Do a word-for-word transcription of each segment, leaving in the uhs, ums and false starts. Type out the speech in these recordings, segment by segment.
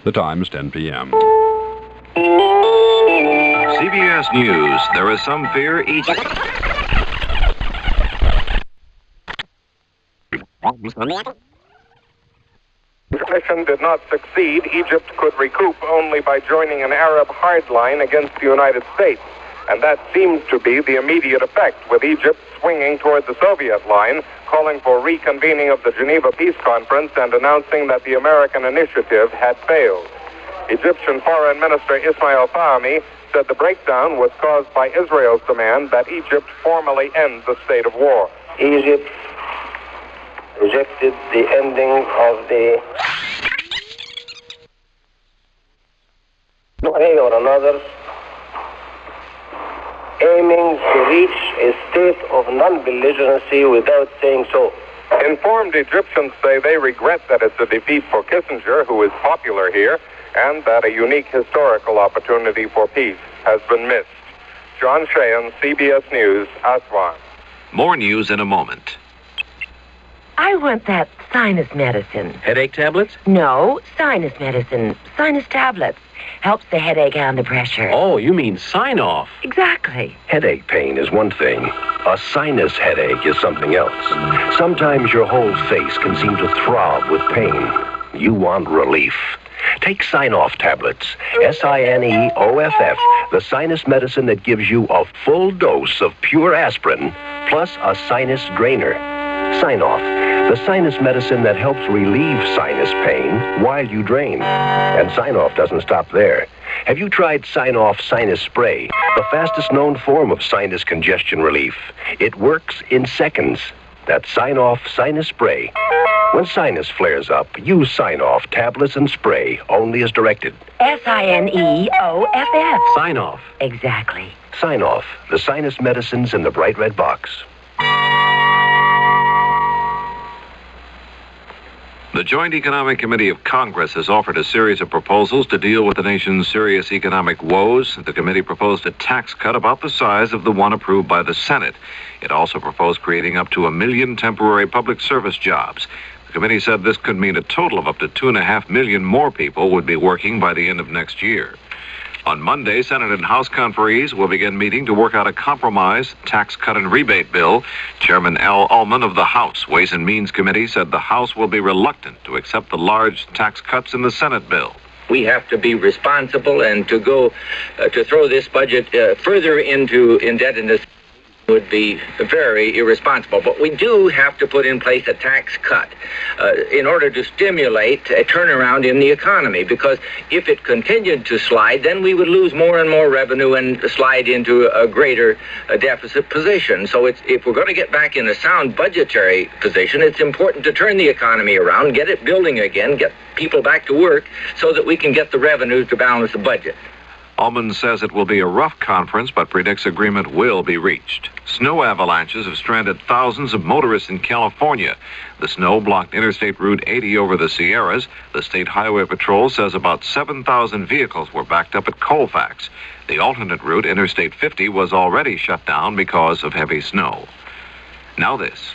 The time's ten p.m. C B S News. There is some fear Egypt... mission did not succeed. Egypt could recoup only by joining an Arab hardline against the United States. And that seems to be the immediate effect, with Egypt swinging toward the Soviet line, calling for reconvening of the Geneva Peace Conference and announcing that the American initiative had failed. Egyptian Foreign Minister Ismail Fahmy said the breakdown was caused by Israel's demand that Egypt formally end the state of war. Egypt rejected the ending of the one way or another, aiming to reach a state of non-belligerency without saying so. Informed Egyptians say they regret that it's a defeat for Kissinger, who is popular here, and that a unique historical opportunity for peace has been missed. John Sheehan, C B S News, Aswan. More news in a moment. I want that sinus medicine. Headache tablets? No, sinus medicine. Sinus tablets. Helps the headache and the pressure. Oh, you mean sign-off. Exactly. Headache pain is one thing. A sinus headache is something else. Sometimes your whole face can seem to throb with pain. You want relief. Take Sign-Off tablets. S I N E O F F, the sinus medicine that gives you a full dose of pure aspirin plus a sinus drainer. Sign-Off, the sinus medicine that helps relieve sinus pain while you drain. And Sign-Off doesn't stop there. Have you tried Sign-Off Sinus Spray, the fastest known form of sinus congestion relief? It works in seconds. That's Sign-Off Sinus Spray. When sinus flares up, use Sign-Off tablets and spray only as directed. S I N E O F F. Sign-Off. Exactly. Sign-Off, the sinus medicines in the bright red box. The Joint Economic Committee of Congress has offered a series of proposals to deal with the nation's serious economic woes. The committee proposed a tax cut about the size of the one approved by the Senate. It also proposed creating up to a million temporary public service jobs. The committee said this could mean a total of up to two and a half million more people would be working by the end of next year. On Monday, Senate and House conferees will begin meeting to work out a compromise tax cut and rebate bill. Chairman Al Ullman of the House Ways and Means Committee said the House will be reluctant to accept the large tax cuts in the Senate bill. We have to be responsible, and to go uh, to throw this budget uh, further into indebtedness would be very irresponsible. But we do have to put in place a tax cut uh, in order to stimulate a turnaround in the economy, because if it continued to slide, then we would lose more and more revenue and slide into a greater uh, deficit position. So it's, if we're going to get back in a sound budgetary position, it's important to turn the economy around, get it building again, get people back to work so that we can get the revenues to balance the budget. Ullman says it will be a rough conference, but predicts agreement will be reached. Snow avalanches have stranded thousands of motorists in California. The snow blocked Interstate Route eighty over the Sierras. The State Highway Patrol says about seven thousand vehicles were backed up at Colfax. The alternate route, Interstate fifty, was already shut down because of heavy snow. Now this.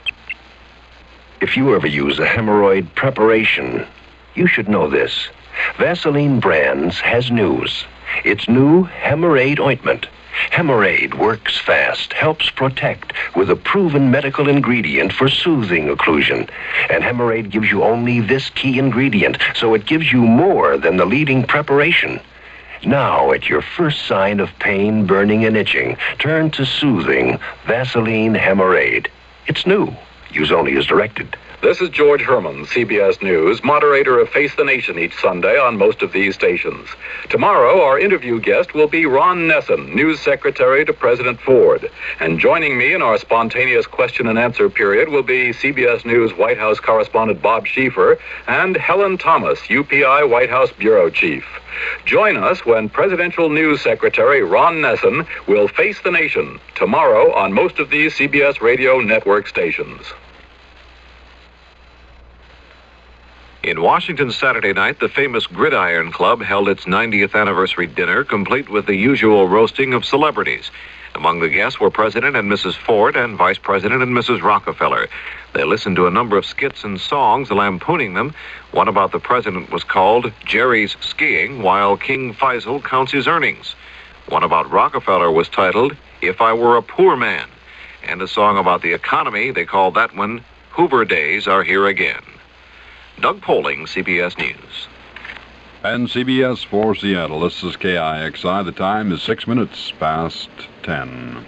If you ever use a hemorrhoid preparation, you should know this. Vaseline Brands has news. It's new Hemorrhoid ointment. Hemorrhoid works fast, helps protect with a proven medical ingredient for soothing occlusion. And Hemorrhoid gives you only this key ingredient, so it gives you more than the leading preparation. Now, at your first sign of pain, burning, and itching, turn to soothing Vaseline Hemorrhoid. It's new. Use only as directed. This is George Herman, C B S News, moderator of Face the Nation each Sunday on most of these stations. Tomorrow, our interview guest will be Ron Nessen, News Secretary to President Ford. And joining me in our spontaneous question and answer period will be C B S News White House correspondent Bob Schieffer and Helen Thomas, U P I White House Bureau Chief. Join us when Presidential News Secretary Ron Nessen will face the nation tomorrow on most of these C B S radio network stations. In Washington Saturday night, the famous Gridiron Club held its ninetieth anniversary dinner, complete with the usual roasting of celebrities. Among the guests were President and Missus Ford and Vice President and Missus Rockefeller. They listened to a number of skits and songs lampooning them. One about the president was called Jerry's Skiing While King Faisal Counts His Earnings. One about Rockefeller was titled If I Were a Poor Man. And a song about the economy, they called that one Hoover Days Are Here Again. Doug Poling, C B S News. And C B S for Seattle. This is K I X I. The time is six minutes past ten.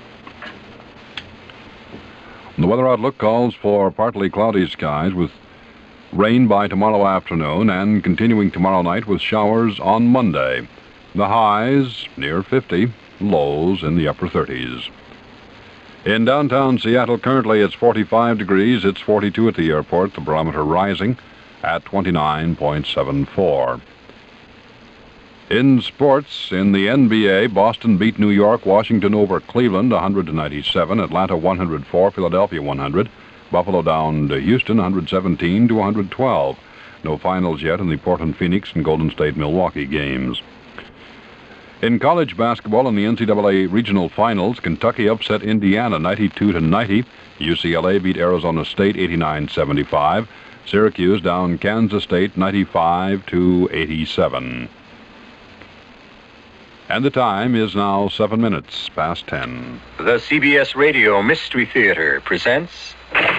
The weather outlook calls for partly cloudy skies with rain by tomorrow afternoon and continuing tomorrow night with showers on Monday. The highs near fifty, lows in the upper thirties. In downtown Seattle, currently it's forty-five degrees. It's forty-two at the airport, the barometer rising at twenty-nine point seven four. In sports, in the N B A, Boston beat New York, Washington over Cleveland one hundred to ninety-seven, Atlanta one hundred four, Philadelphia one hundred, Buffalo down to Houston one hundred seventeen to one hundred twelve. No finals yet in the Portland Phoenix and Golden State Milwaukee games. In college basketball in the N C double A regional finals, Kentucky upset Indiana ninety-two to ninety. U C L A beat Arizona State eighty-nine seventy-five. Syracuse down Kansas State ninety-five to eighty-seven. And the time is now seven minutes past ten. The C B S Radio Mystery Theater presents...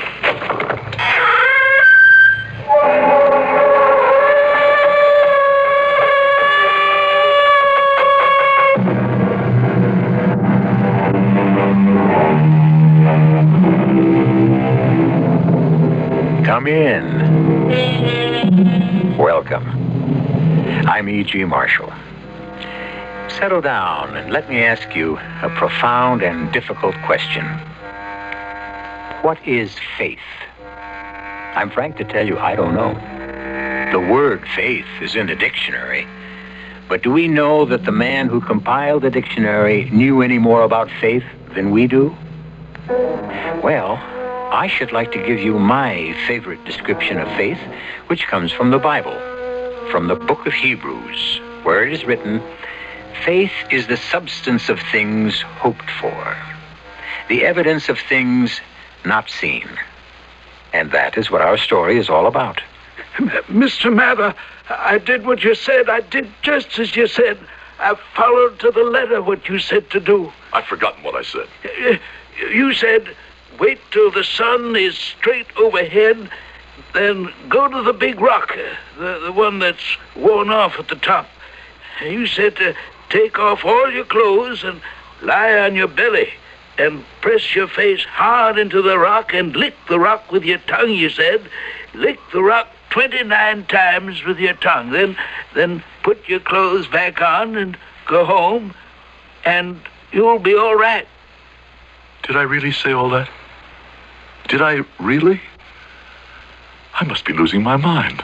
Come in. Welcome. I'm E G. Marshall. Settle down and let me ask you a profound and difficult question. What is faith? I'm frank to tell you, I don't know. The word faith is in the dictionary. But do we know that the man who compiled the dictionary knew any more about faith than we do? Well, I should like to give you my favorite description of faith, which comes from the Bible, from the book of Hebrews, where it is written, faith is the substance of things hoped for, the evidence of things not seen. And that is what our story is all about. Mister Mather, I did what you said. I did just as you said. I followed to the letter what you said to do. I've forgotten what I said. You said, wait till the sun is straight overhead, then go to the big rock, the, the one that's worn off at the top. You said to take off all your clothes and lie on your belly and press your face hard into the rock and lick the rock with your tongue, you said. Lick the rock twenty-nine times with your tongue. Then, then put your clothes back on and go home, and you'll be all right. Did I really say all that? Did I really? I must be losing my mind.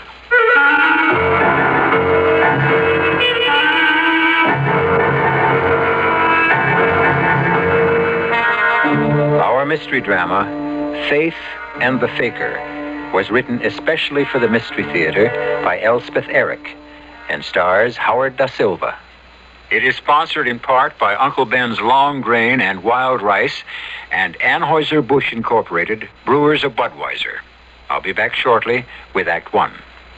Our mystery drama, Faith and the Faker, was written especially for the Mystery Theater by Elspeth Eric and stars Howard Da Silva. It is sponsored in part by Uncle Ben's Long Grain and Wild Rice and Anheuser-Busch Incorporated, Brewers of Budweiser. I'll be back shortly with Act One.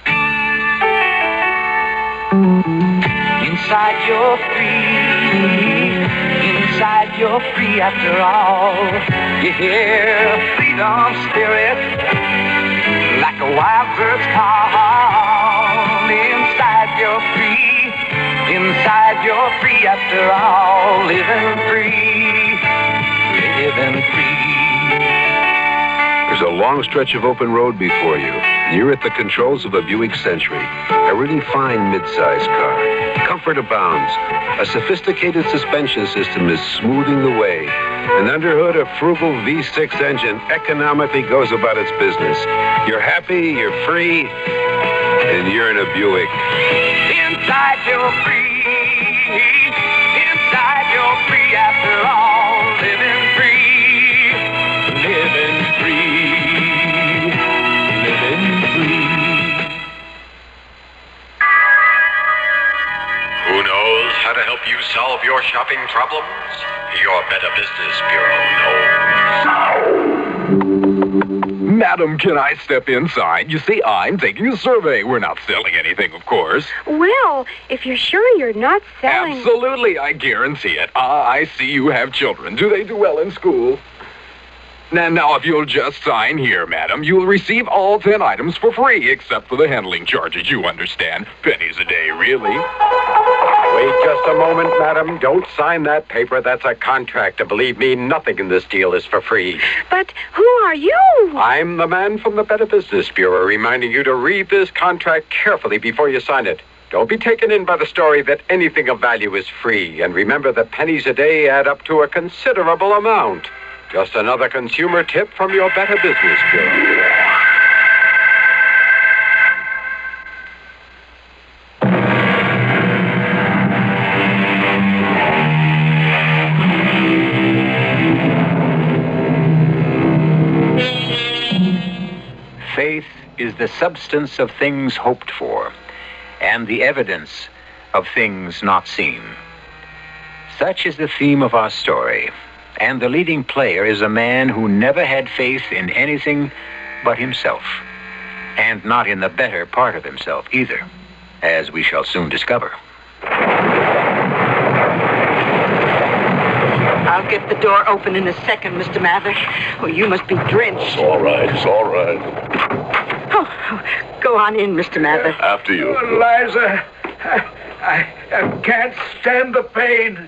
Inside you're free, inside you're free after all. You hear freedom spirit like a wild bird's call. Inside you're free, inside you're free after all. Living free, living free. There's a long stretch of open road before you. You're at the controls of a Buick Century, a really fine mid-size car. Comfort abounds. A sophisticated suspension system is smoothing the way. An underhood, a frugal V six engine economically goes about its business. You're happy, you're free, and you're in a Buick. Inside you're free, inside you're free after all. Living free, living free, living free. Who knows? how to help you solve your shopping problems? Your Better Business Bureau knows. Madam, can I step inside? You see, I'm taking a survey. We're not selling anything, of course. Well, if you're sure you're not selling... Absolutely, I guarantee it. Ah, I see you have children. Do they do well in school? Now, now, if you'll just sign here, madam, you'll receive all ten items for free, except for the handling charges, you understand. Pennies a day, really. Wait just a moment, madam. Don't sign that paper. That's a contract. And believe me, nothing in this deal is for free. But who are you? I'm the man from the Better Business Bureau, reminding you to read this contract carefully before you sign it. Don't be taken in by the story that anything of value is free. And remember that pennies a day add up to a considerable amount. Just another consumer tip from your Better Business Bureau. Faith is the substance of things hoped for, and the evidence of things not seen. Such is the theme of our story, and the leading player is a man who never had faith in anything but himself, and not in the better part of himself either, as we shall soon discover. I'll get the door open in a second, Mister Mather. Oh, you must be drenched. It's all right. It's all right. Oh, oh, go on in, Mister Mather. After you. Oh, Liza, I, I, I can't stand the pain.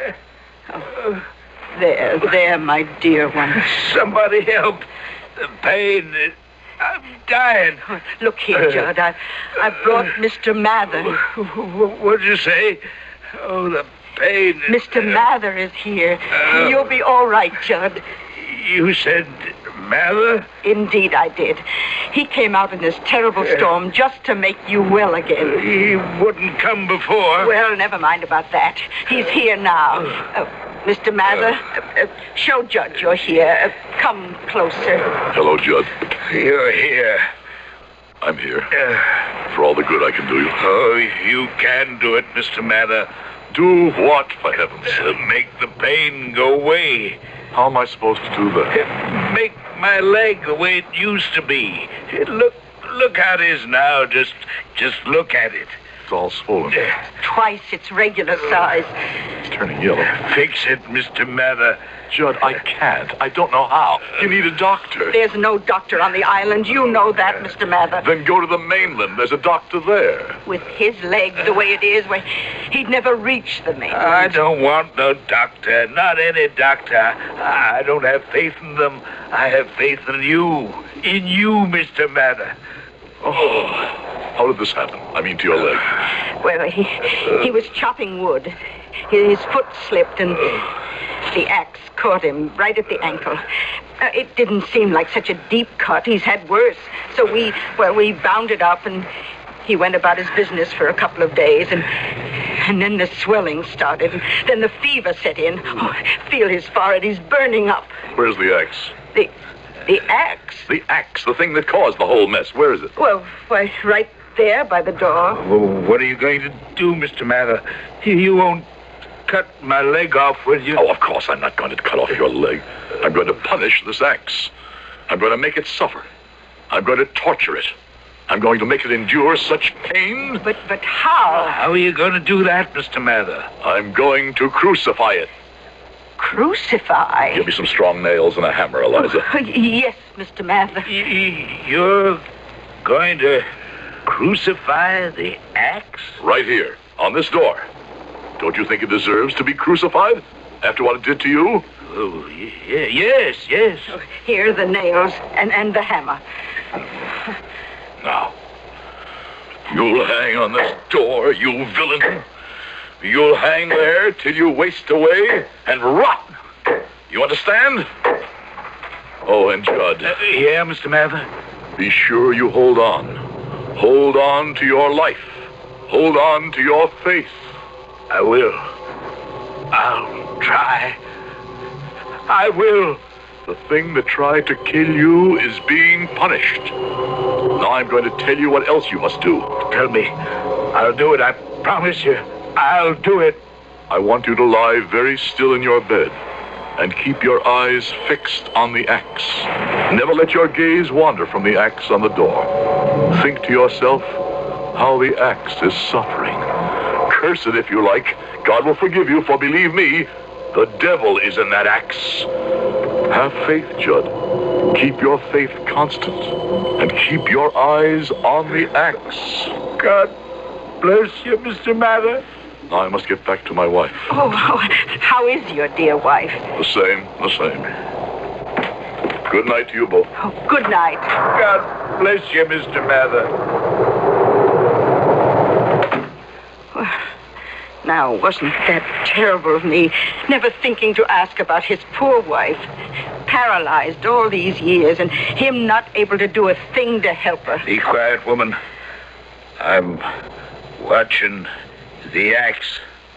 Oh, there, there, my dear one. Somebody help. The pain. I'm dying. Oh, look here, Judd. I, I brought Mister Mather. What'd you say? Oh, the pain. Mister Mather is here. Uh, You'll be all right, Judd. You said Mather? Indeed, I did. He came out in this terrible storm just to make you well again. He wouldn't come before. Well, never mind about that. He's here now. Uh, Mister Mather, uh, uh, show Judd you're here. Uh, come closer. Hello, Judd. You're here. I'm here. Uh, For all the good I can do you. Oh, you can do it, Mister Mather. Do what, for heaven's sake? Uh, make the pain go away. How am I supposed to do that? Uh, make my leg the way it used to be. Uh, look, look how it is now. Just, just look at it. It's all swollen. Uh, Twice its regular size. It's turning yellow. Fix it, Mister Mather. Judd, I can't. I don't know how. You need a doctor. There's no doctor on the island. You know that, Mister Mather. Then go to the mainland. There's a doctor there. With his leg the way it is, well, he'd never reach the mainland. I don't want no doctor. Not any doctor. I don't have faith in them. I have faith in you. In you, Mister Mather. Oh, how did this happen? I mean, to your leg. Well, he, he was chopping wood. His foot slipped and the axe caught him right at the ankle. Uh, it didn't seem like such a deep cut. He's had worse. So we, well, we bound it up and he went about his business for a couple of days and and then the swelling started. And then the fever set in. Oh, feel his forehead. He's burning up. Where's the axe? The, the axe? The axe, the thing that caused the whole mess. Where is it? Well, why, right there by the door. Well, what are you going to do, Mister Mather? You, you won't cut my leg off, will you? Oh, of course I'm not going to cut off your leg. I'm going to punish this axe. I'm going to make it suffer. I'm going to torture it. I'm going to make it endure such pain. But, but how? How are you going to do that, Mister Mather? I'm going to crucify it. Crucify? Give me some strong nails and a hammer, Eliza. Oh, yes, Mister Mather. You're going to crucify the axe? Right here, on this door. Don't you think it deserves to be crucified after what it did to you? Oh, yeah, yes, yes. Oh, here are the nails and, and the hammer. Now, you'll hang on this door, you villain. You'll hang there till you waste away and rot. You understand? Oh, and Judd. Uh, yeah, Mister Mather? Be sure you hold on. Hold on to your life. Hold on to your faith. I will. I'll try. I will. The thing that tried to kill you is being punished. Now I'm going to tell you what else you must do. Tell me. I'll do it, I promise you. I'll do it. I want you to lie very still in your bed and keep your eyes fixed on the axe. Never let your gaze wander from the axe on the door. Think to yourself how the axe is suffering. Curse it if you like. God will forgive you, for believe me, the devil is in that axe. Have faith, Judd. Keep your faith constant and keep your eyes on the axe. God bless you, Mister Mather. Now I must get back to my wife. Oh, how, how is your dear wife? The same, the same. Good night to you both. Oh, good night. God bless you, Mister Mather. Now, wasn't that terrible of me, never thinking to ask about his poor wife? Paralyzed all these years, and him not able to do a thing to help her. Be quiet, woman. I'm watching the axe.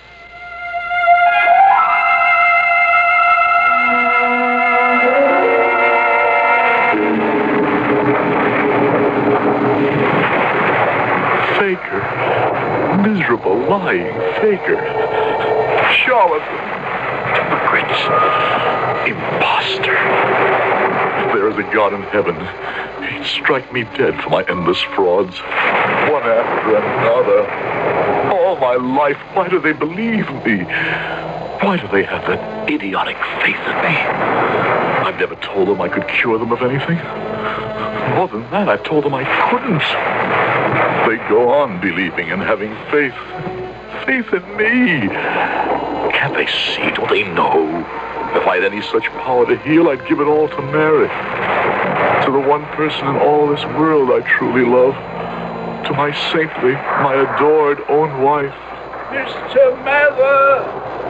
Faker. Miserable, lying faker. Charlatan. Hypocrite. Imposter. If there is a God in heaven, he'd strike me dead for my endless frauds. One after another. All my life, why do they believe me? Why do they have that idiotic faith in me? I've never told them I could cure them of anything. More than that, I've told them I couldn't. They go on believing and having faith. Faith in me. Can't they see? Don't they know? If I had any such power to heal, I'd give it all to Mary. To the one person in all this world I truly love. To my saintly, my adored own wife. Mister Mather!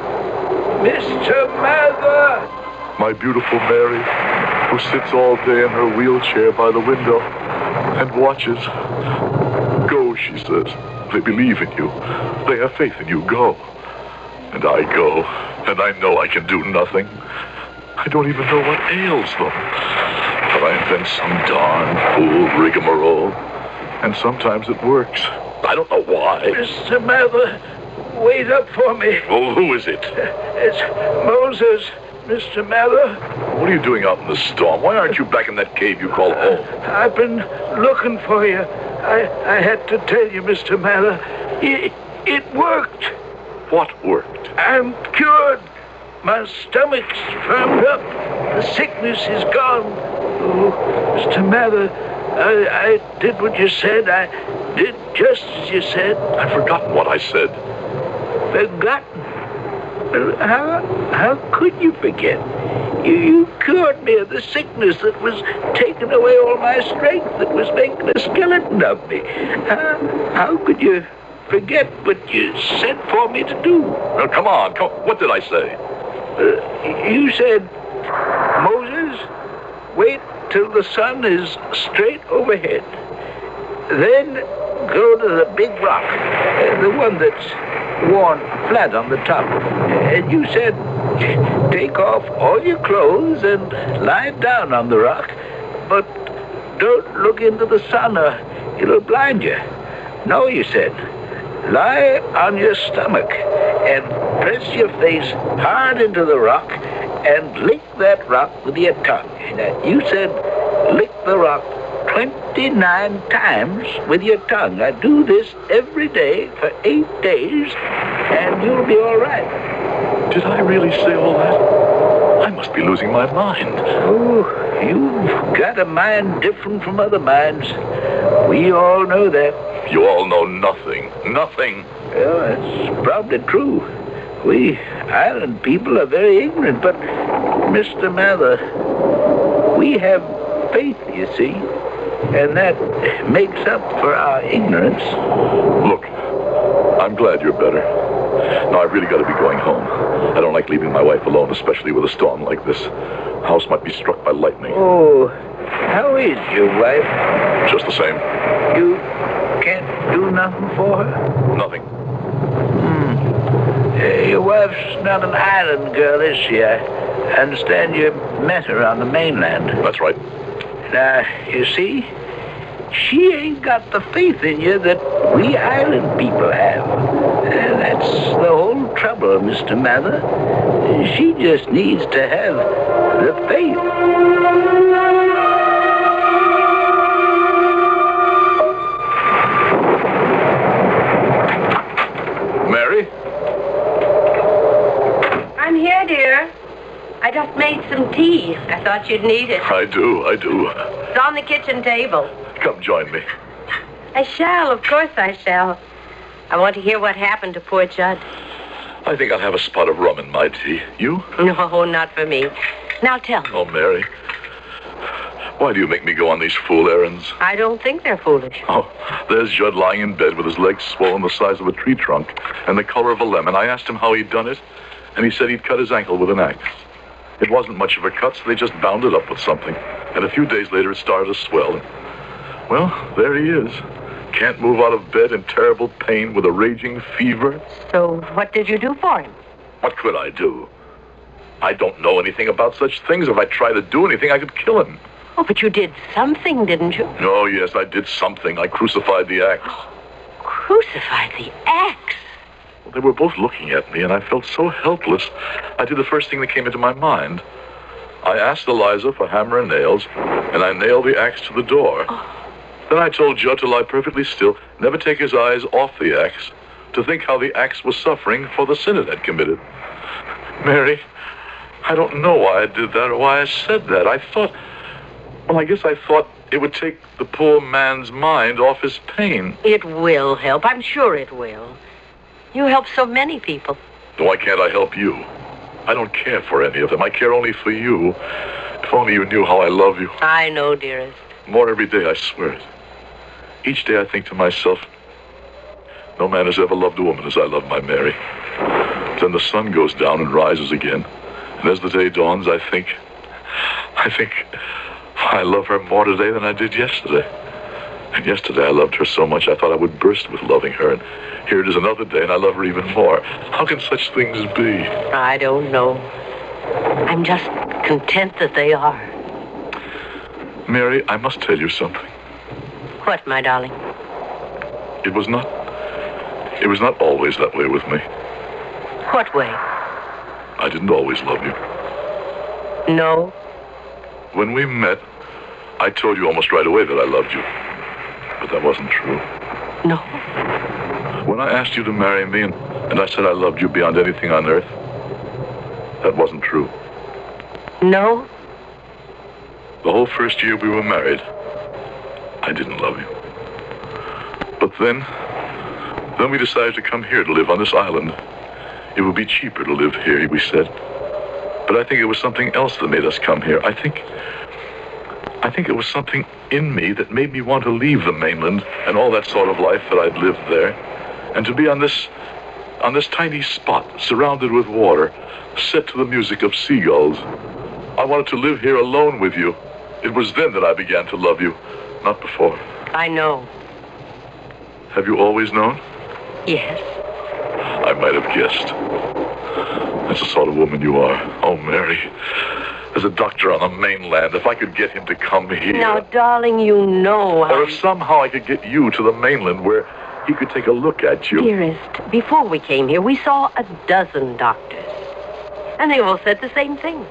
Mister Mather! My beautiful Mary, who sits all day in her wheelchair by the window and watches. Go, she says. They believe in you. They have faith in you. Go. And I go, and I know I can do nothing. I don't even know what ails them. But I invent some darn fool rigmarole. And sometimes it works. I don't know why. Mister Mather, wait up for me. Well, who is it? It's Moses, Mister Mather. What are you doing out in the storm? Why aren't you back in that cave you call home? I've been looking for you. I, I had to tell you, Mister Mather. It, it worked. What worked? I'm cured. My stomach's firmed up. The sickness is gone. Oh, Mister Mather, I, I did what you said. I did just as you said. I've forgotten what I said. Forgotten? How, how could you forget? You, you cured me of the sickness that was taking away all my strength, that was making a skeleton of me. How, how could you forget what you said for me to do? Now, come on. Come, what did I say? Uh, you said, Moses, wait till the sun is straight overhead. Then go to the big rock, uh, the one that's worn flat on the top. And you said, take off all your clothes and lie down on the rock, but don't look into the sun or it'll blind you. No, you said, lie on your stomach and press your face hard into the rock and lick that rock with your tongue. Now, you said, lick the rock twenty-nine times with your tongue. I do this every day for eight days, and you'll be all right. Did I really say all that? I must be losing my mind. Oh, you've got a mind different from other minds. We all know that. You all know nothing. Nothing. Well, that's probably true. We island people are very ignorant, but, Mister Mather, we have faith, you see, and that makes up for our ignorance. Look, I'm glad you're better. Now, I've really got to be going home. I don't like leaving my wife alone, especially with a storm like this. The house might be struck by lightning. Oh, how is your wife? Just the same. You can't do nothing for her? Nothing. Hmm. Uh, your wife's not an island girl, is she? I understand you met her on the mainland. That's right. Now, you see, she ain't got the faith in you that we island people have. Uh, that's sure, Mister Mather. She just needs to have the faith. Mary? I'm here, dear. I just made some tea. I thought you'd need it. I do, I do. It's on the kitchen table. Come join me. I shall, of course I shall. I want to hear what happened to poor Judd. I think I'll have a spot of rum in my tea. You? No, not for me. Now tell me. Oh, Mary. Why do you make me go on these fool errands? I don't think they're foolish. Oh, there's Judd lying in bed with his legs swollen the size of a tree trunk and the color of a lemon. I asked him how he'd done it, and he said he'd cut his ankle with an axe. It wasn't much of a cut, so they just bound it up with something. And a few days later, it started to swell. Well, there he is. Can't move out of bed in terrible pain with a raging fever. So what did you do for him? What could I do? I don't know anything about such things. If I tried to do anything, I could kill him. Oh, but you did something, didn't you? Oh, yes, I did something. I crucified the axe. Crucified the axe? Well, they were both looking at me, and I felt so helpless. I did the first thing that came into my mind. I asked Eliza for hammer and nails, and I nailed the axe to the door. Oh. Then I told Judd to lie perfectly still, never take his eyes off the axe, to think how the axe was suffering for the sin it had committed. Mary, I don't know why I did that or why I said that. I thought, well, I guess I thought it would take the poor man's mind off his pain. It will help. I'm sure it will. You help so many people. Why can't I help you? I don't care for any of them. I care only for you. If only you knew how I love you. I know, dearest. More every day, I swear it. Each day I think to myself, no man has ever loved a woman as I love my Mary. Then the sun goes down and rises again. And as the day dawns, I think, I think, I love her more today than I did yesterday. And yesterday I loved her so much I thought I would burst with loving her. And here it is another day and I love her even more. How can such things be? I don't know. I'm just content that they are. Mary, I must tell you something. What, my darling? It was not, it was not always that way with me. What way? I didn't always love you. No. When we met, I told you almost right away that I loved you. But that wasn't true. No. When I asked you to marry me and, and I said I loved you beyond anything on earth, that wasn't true. No. The whole first year we were married, I didn't love you. But then, then we decided to come here to live on this island. It would be cheaper to live here, we said. But I think it was something else that made us come here. I think, I think it was something in me that made me want to leave the mainland and all that sort of life that I'd lived there, and to be on this, on this tiny spot, surrounded with water, set to the music of seagulls. I wanted to live here alone with you. It was then that I began to love you, not before. I know. Have you always known? Yes. I might have guessed. That's the sort of woman you are. Oh, Mary. There's a doctor on the mainland. If I could get him to come here. Now, darling, you know Or I... if somehow I could get you to the mainland where he could take a look at you. Dearest, before we came here, we saw a dozen doctors. And they all said the same thing.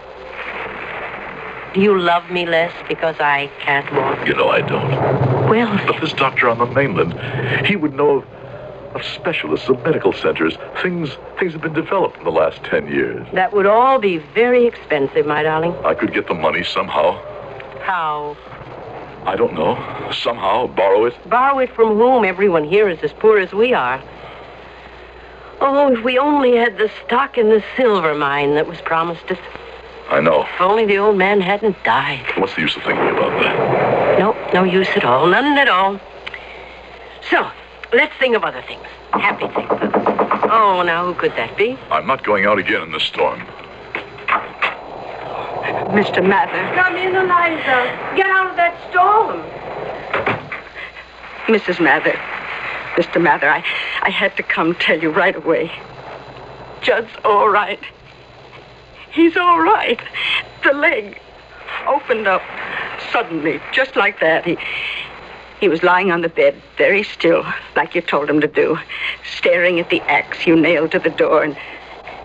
Do you love me less because I can't walk? You know I don't. Well, But this doctor on the mainland, he would know of, of specialists, of medical centers. Things things have been developed in the last ten years. that would all be very expensive, my darling. I could get the money somehow. How? I don't know. Somehow, borrow it. Borrow it from whom? Everyone here is as poor as we are. Oh, if we only had the stock in the silver mine that was promised us. I know. If only the old man hadn't died. What's the use of thinking about that? No, no use at all. None at all. So, let's think of other things. Happy things. Oh, now, who could that be? I'm not going out again in this storm. Mister Mather. Come in, Eliza. Get out of that storm. Missus Mather. Mister Mather, I, I had to come tell you right away. Judd's all right. He's all right. The leg opened up suddenly, just like that. He, he was lying on the bed, very still, like you told him to do, staring at the axe you nailed to the door, and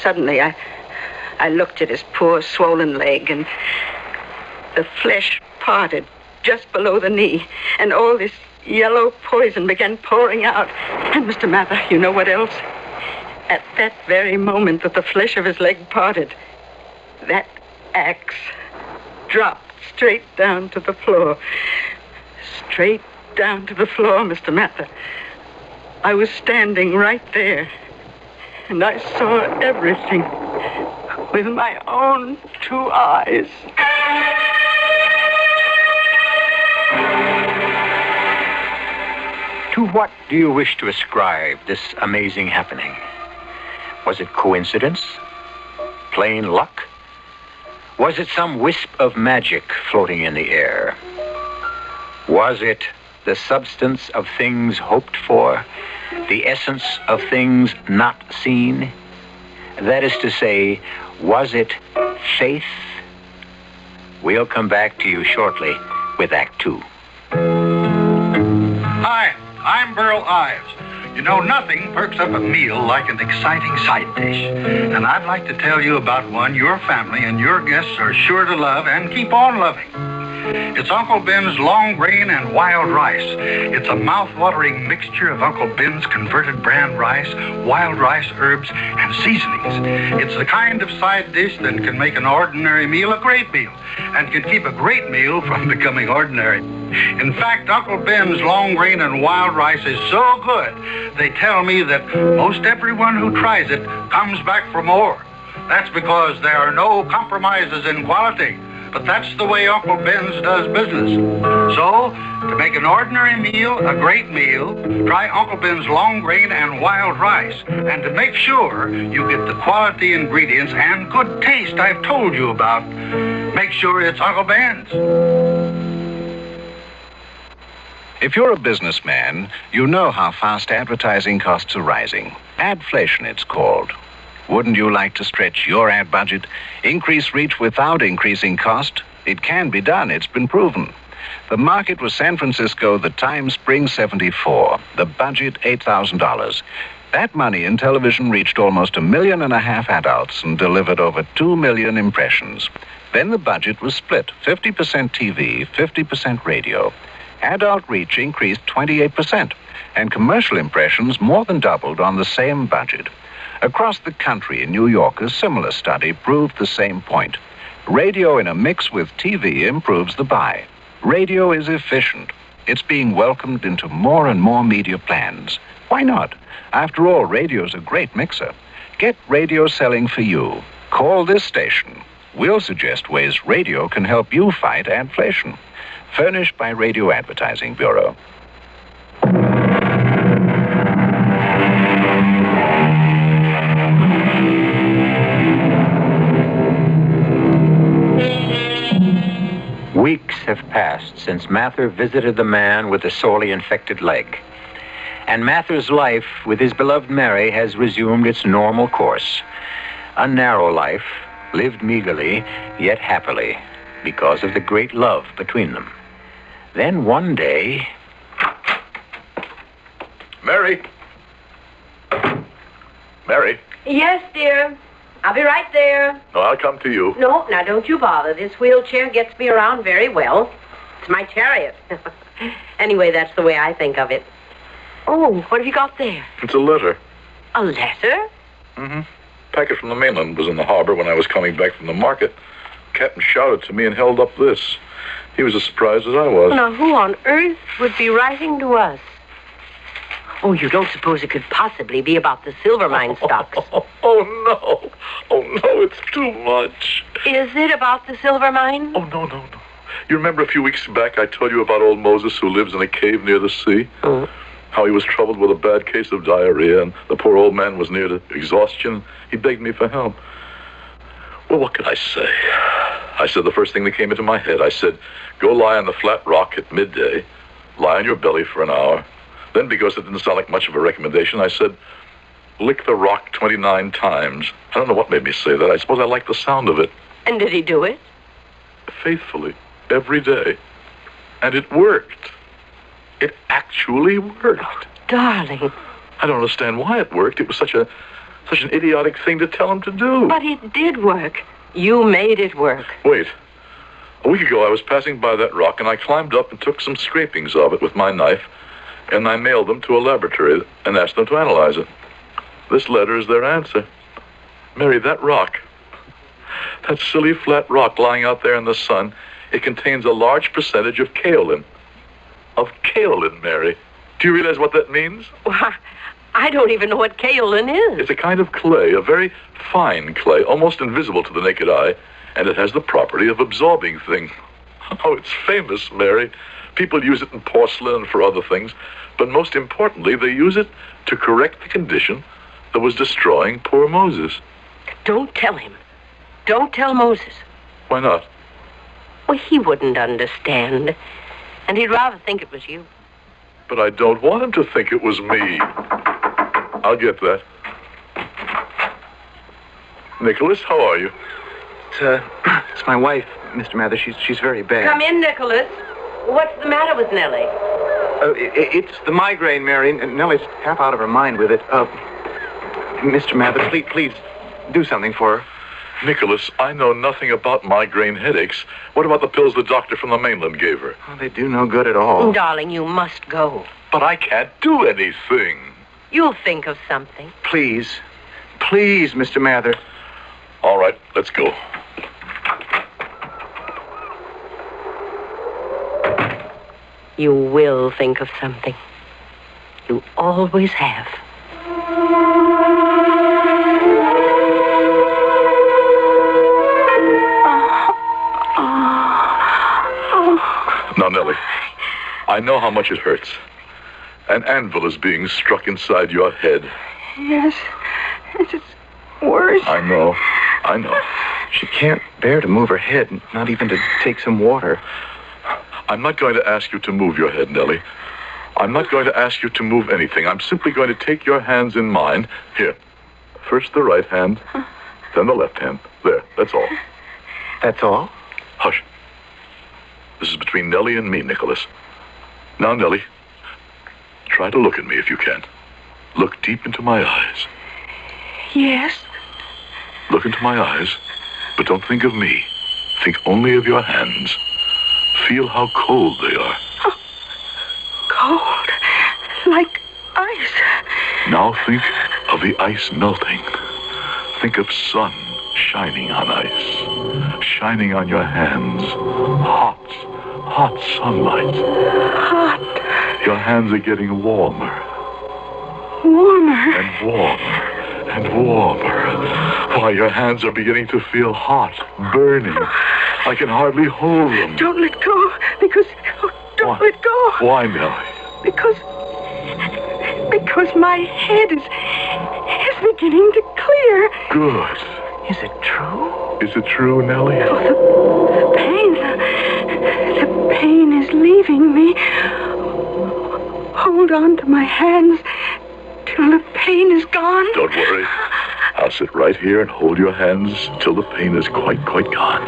suddenly I, I looked at his poor swollen leg, and the flesh parted just below the knee, and all this yellow poison began pouring out. And, Mister Mather, you know what else? At that very moment that the flesh of his leg parted, that axe dropped straight down to the floor. Straight down to the floor, Mister Mather. I was standing right there, and I saw everything with my own two eyes. To what do you wish to ascribe this amazing happening? Was it coincidence? Plain luck? Was it some wisp of magic floating in the air? Was it the substance of things hoped for, the essence of things not seen? That is to say, was it faith? We'll come back to you shortly with Act Two. Hi, I'm Burl Ives. You know, nothing perks up a meal like an exciting side dish. And I'd like to tell you about one your family and your guests are sure to love and keep on loving. It's Uncle Ben's long grain and wild rice. It's a mouth-watering mixture of Uncle Ben's converted brand rice, wild rice, herbs, and seasonings. It's the kind of side dish that can make an ordinary meal a great meal, and can keep a great meal from becoming ordinary. In fact, Uncle Ben's long grain and wild rice is so good, they tell me that most everyone who tries it comes back for more. That's because there are no compromises in quality. But that's the way Uncle Ben's does business. So, to make an ordinary meal a great meal, try Uncle Ben's long grain and wild rice. And to make sure you get the quality ingredients and good taste I've told you about, make sure it's Uncle Ben's. If you're a businessman, you know how fast advertising costs are rising. Adflation, it's called. Wouldn't you like to stretch your ad budget, increase reach without increasing cost? It can be done. It's been proven. The market was San Francisco, the time spring seventy-four. The budget, eight thousand dollars. That money in television reached almost a million and a half adults and delivered over two million impressions. Then the budget was split, fifty percent T V, fifty percent radio. Adult reach increased twenty-eight percent, and commercial impressions more than doubled on the same budget. Across the country in New York, a similar study proved the same point. Radio in a mix with T V improves the buy. Radio is efficient. It's being welcomed into more and more media plans. Why not? After all, radio's a great mixer. Get radio selling for you. Call this station. We'll suggest ways radio can help you fight adflation. Furnished by Radio Advertising Bureau. Weeks have passed since Mather visited the man with the sorely infected leg. And Mather's life with his beloved Mary has resumed its normal course. A narrow life, lived meagerly, yet happily, because of the great love between them. Then one day... Mary? Mary? Yes, dear. I'll be right there. No, I'll come to you. No, now don't you bother. This wheelchair gets me around very well. It's my chariot. Anyway, that's the way I think of it. Oh, what have you got there? It's a letter. A letter? Mm-hmm. Packet from the mainland was in the harbor when I was coming back from the market. Captain shouted to me and held up this. He was as surprised as I was. Now, who on earth would be writing to us? Oh, you don't suppose it could possibly be about the silver mine stocks? Oh, oh, no. Oh, no, it's too much. Is it about the silver mine? Oh, no, no, no. You remember a few weeks back I told you about old Moses who lives in a cave near the sea? Mm. How he was troubled with a bad case of diarrhea, and the poor old man was near to exhaustion. He begged me for help. Well, what could I say? I said the first thing that came into my head. I said, go lie on the flat rock at midday, lie on your belly for an hour. Then, because it didn't sound like much of a recommendation, I said, lick the rock twenty-nine times. I don't know what made me say that. I suppose I liked the sound of it. And did he do it? Faithfully, every day. And it worked. It actually worked. Oh, darling. I don't understand why it worked. It was such a Such an idiotic thing to tell him to do. But it did work. You made it work. Wait. A week ago, I was passing by that rock, and I climbed up and took some scrapings of it with my knife, and I mailed them to a laboratory and asked them to analyze it. This letter is their answer. Mary, that rock, that silly flat rock lying out there in the sun, it contains a large percentage of kaolin. Of kaolin, Mary. Do you realize what that means? Why, I don't even know what kaolin is. It's a kind of clay, a very fine clay, almost invisible to the naked eye, and it has the property of absorbing things. Oh, it's famous, Mary. People use it in porcelain and for other things, but most importantly, they use it to correct the condition that was destroying poor Moses. Don't tell him. Don't tell Moses. Why not? Well, he wouldn't understand, and he'd rather think it was you. But I don't want him to think it was me. I'll get that. Nicholas, how are you? It's, uh, it's my wife, Mister Mather. She's, she's very bad. Come in, Nicholas. What's the matter with Nellie? Uh, it, it's the migraine, Mary. And Nellie's half out of her mind with it. Uh, Mister Mather, please, please do something for her. Nicholas, I know nothing about migraine headaches. What about the pills the doctor from the mainland gave her? Oh, they do no good at all. Darling, you must go. But I can't do anything. You'll think of something. Please. Please, Mister Mather. All right, let's go. You will think of something. You always have. Now, Nellie, I know how much it hurts. An anvil is being struck inside your head. Yes, it's worse. I know, I know. She can't bear to move her head, not even to take some water. I'm not going to ask you to move your head, Nellie. I'm not going to ask you to move anything. I'm simply going to take your hands in mine. Here, first the right hand, then the left hand. There, that's all. That's all? Hush. This is between Nellie and me, Nicholas. Now, Nellie, try to look at me if you can. Look deep into my eyes. Yes. Look into my eyes, but don't think of me. Think only of your hands. Feel how cold they are. Oh, cold, like ice. Now think of the ice melting. Think of sun shining on ice, shining on your hands. Hot, hot sunlight. Hot. Your hands are getting warmer. Warmer. And warmer. And warmer. Why, your hands are beginning to feel hot, burning. I can hardly hold them. Don't let go, because... Oh, don't Why? let go. Why, Nellie? Because... Because my head is... is beginning to clear. Good. Is it true? Is it true, Nellie? Oh, the, the pain, the, the pain is leaving me. Hold on to my hands till the pain is gone. Don't worry. I'll sit right here and hold your hands till the pain is quite, quite gone.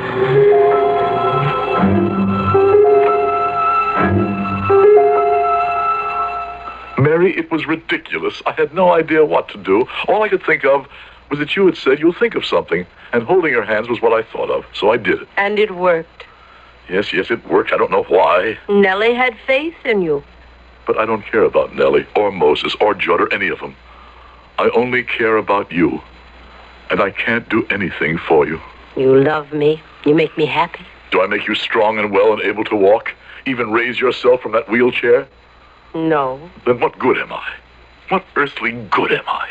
Mary, it was ridiculous. I had no idea what to do. All I could think of was that you had said you'll think of something, and holding her hands was what I thought of, so I did it. And it worked. Yes, yes, it worked. I don't know why. Nellie had faith in you. But I don't care about Nellie, or Moses, or Judd, or any of them. I only care about you. And I can't do anything for you. You love me. You make me happy. Do I make you strong and well and able to walk? Even raise yourself from that wheelchair? No. Then what good am I? What earthly good am I?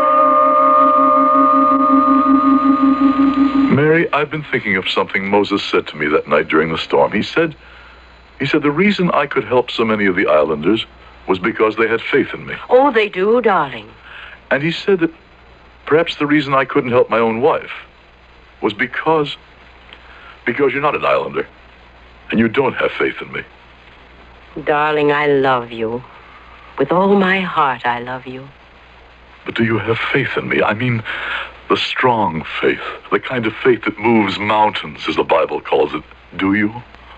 Mary, I've been thinking of something Moses said to me that night during the storm. He said, he said the reason I could help so many of the islanders was because they had faith in me. Oh, they do, darling. And he said that perhaps the reason I couldn't help my own wife was because, because you're not an islander, and you don't have faith in me. Darling, I love you. With all my heart, I love you. But do you have faith in me? I mean, the strong faith, the kind of faith that moves mountains, as the Bible calls it. Do you?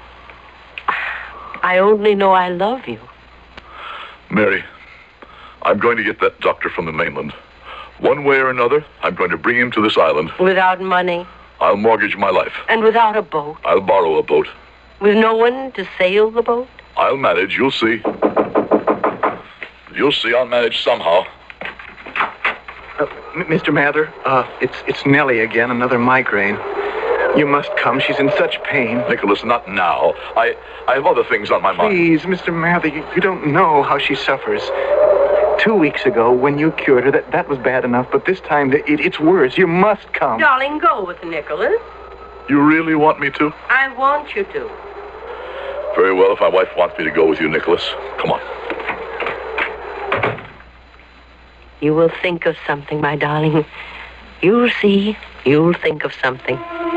I only know I love you. Mary, I'm going to get that doctor from the mainland. One way or another, I'm going to bring him to this island. Without money I'll mortgage my life. and without a boat. I'll borrow a boat. With no one to sail the boat? I'll manage, you'll see. You'll see, I'll manage somehow. Uh, M- Mister Mather, uh, it's it's Nellie again, another migraine. You must come. She's in such pain. Nicholas, not now. I, I have other things on my mind. Please, Mister Mather, you, you don't know how she suffers. Two weeks ago, when you cured her, that, that was bad enough, but this time it, it's worse. You must come. Darling, go with Nicholas. You really want me to? I want you to. Very well, if my wife wants me to go with you, Nicholas. Come on. You will think of something, my darling. You'll see. You'll think of something.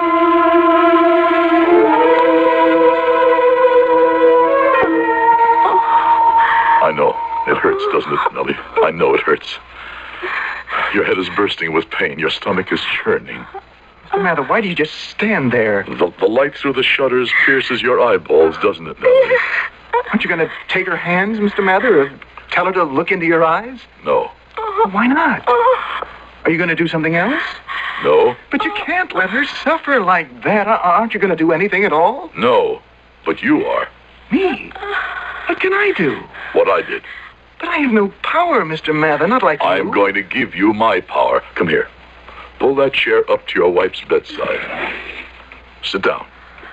I know. It hurts, doesn't it, Nellie? I know it hurts. Your head is bursting with pain. Your stomach is churning. Mister Mather, why do you just stand there? The, the light through the shutters pierces your eyeballs, doesn't it, Nellie? Aren't you going to take her hands, Mister Mather, or tell her to look into your eyes? No. Why not? Are you going to do something else? No. But you can't let her suffer like that. Uh, Aren't you going to do anything at all? No. But you are. Me? What can I do? What I did. But I have no power, Mister Mather, not like you. I'm going to give you my power. Come here. Pull that chair up to your wife's bedside. Sit down.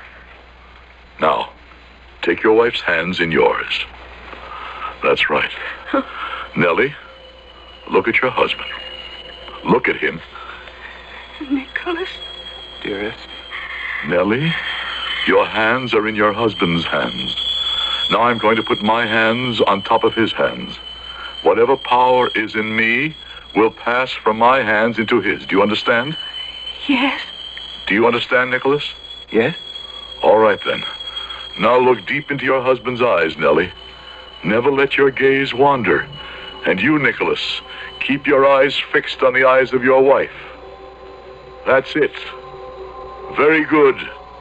Now, take your wife's hands in yours. That's right. Nellie, look at your husband. Look at him. Nicholas? Dearest. Nellie, your hands are in your husband's hands. Now I'm going to put my hands on top of his hands. Whatever power is in me will pass from my hands into his. Do you understand? Yes. Do you understand, Nicholas? Yes. All right, then. Now look deep into your husband's eyes, Nellie. Never let your gaze wander. And you, Nicholas, keep your eyes fixed on the eyes of your wife. That's it. Very good.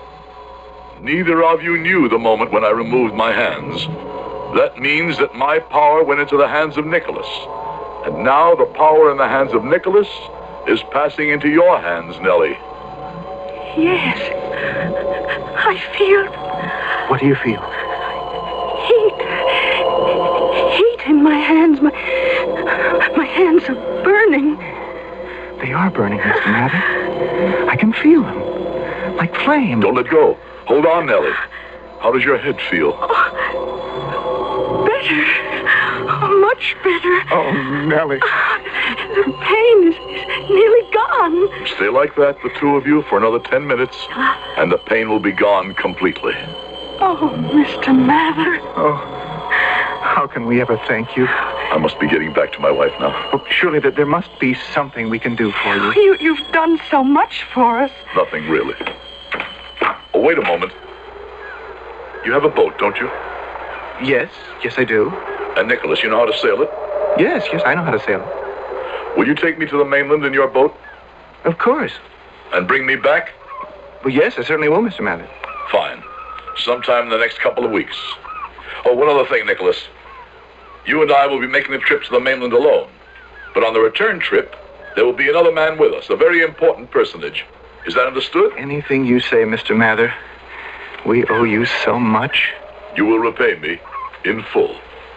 Neither of you knew the moment when I removed my hands. That means that my power went into the hands of Nicholas. And now the power in the hands of Nicholas is passing into your hands, Nellie. Yes. I feel What do you feel? heat. Heat in my hands. My, my hands are burning. They are burning, Mister Mather. I can feel them. Like flame. Don't let go. Hold on, Nellie. How does your head feel? Better. Oh, much better. Oh, Nellie. The pain is, is nearly gone. Stay like that, the two of you, for another ten minutes, and the pain will be gone completely. Oh, Mister Mather. Oh, how can we ever thank you? I must be getting back to my wife now. Oh, surely that there must be something we can do for you. You, you've done so much for us. Nothing really. Oh, wait a moment. You have a boat, don't you? Yes, yes I do. And Nicholas, you know how to sail it? Yes, yes, I know how to sail it. Will you take me to the mainland in your boat? Of course. And bring me back? Well, yes, I certainly will, Mister Mather. Fine. Sometime in the next couple of weeks. Oh, one other thing, Nicholas. You and I will be making the trip to the mainland alone. But on the return trip, there will be another man with us, a very important personage. Is that understood? Anything you say, Mister Mather. We owe you so much. You will repay me in full.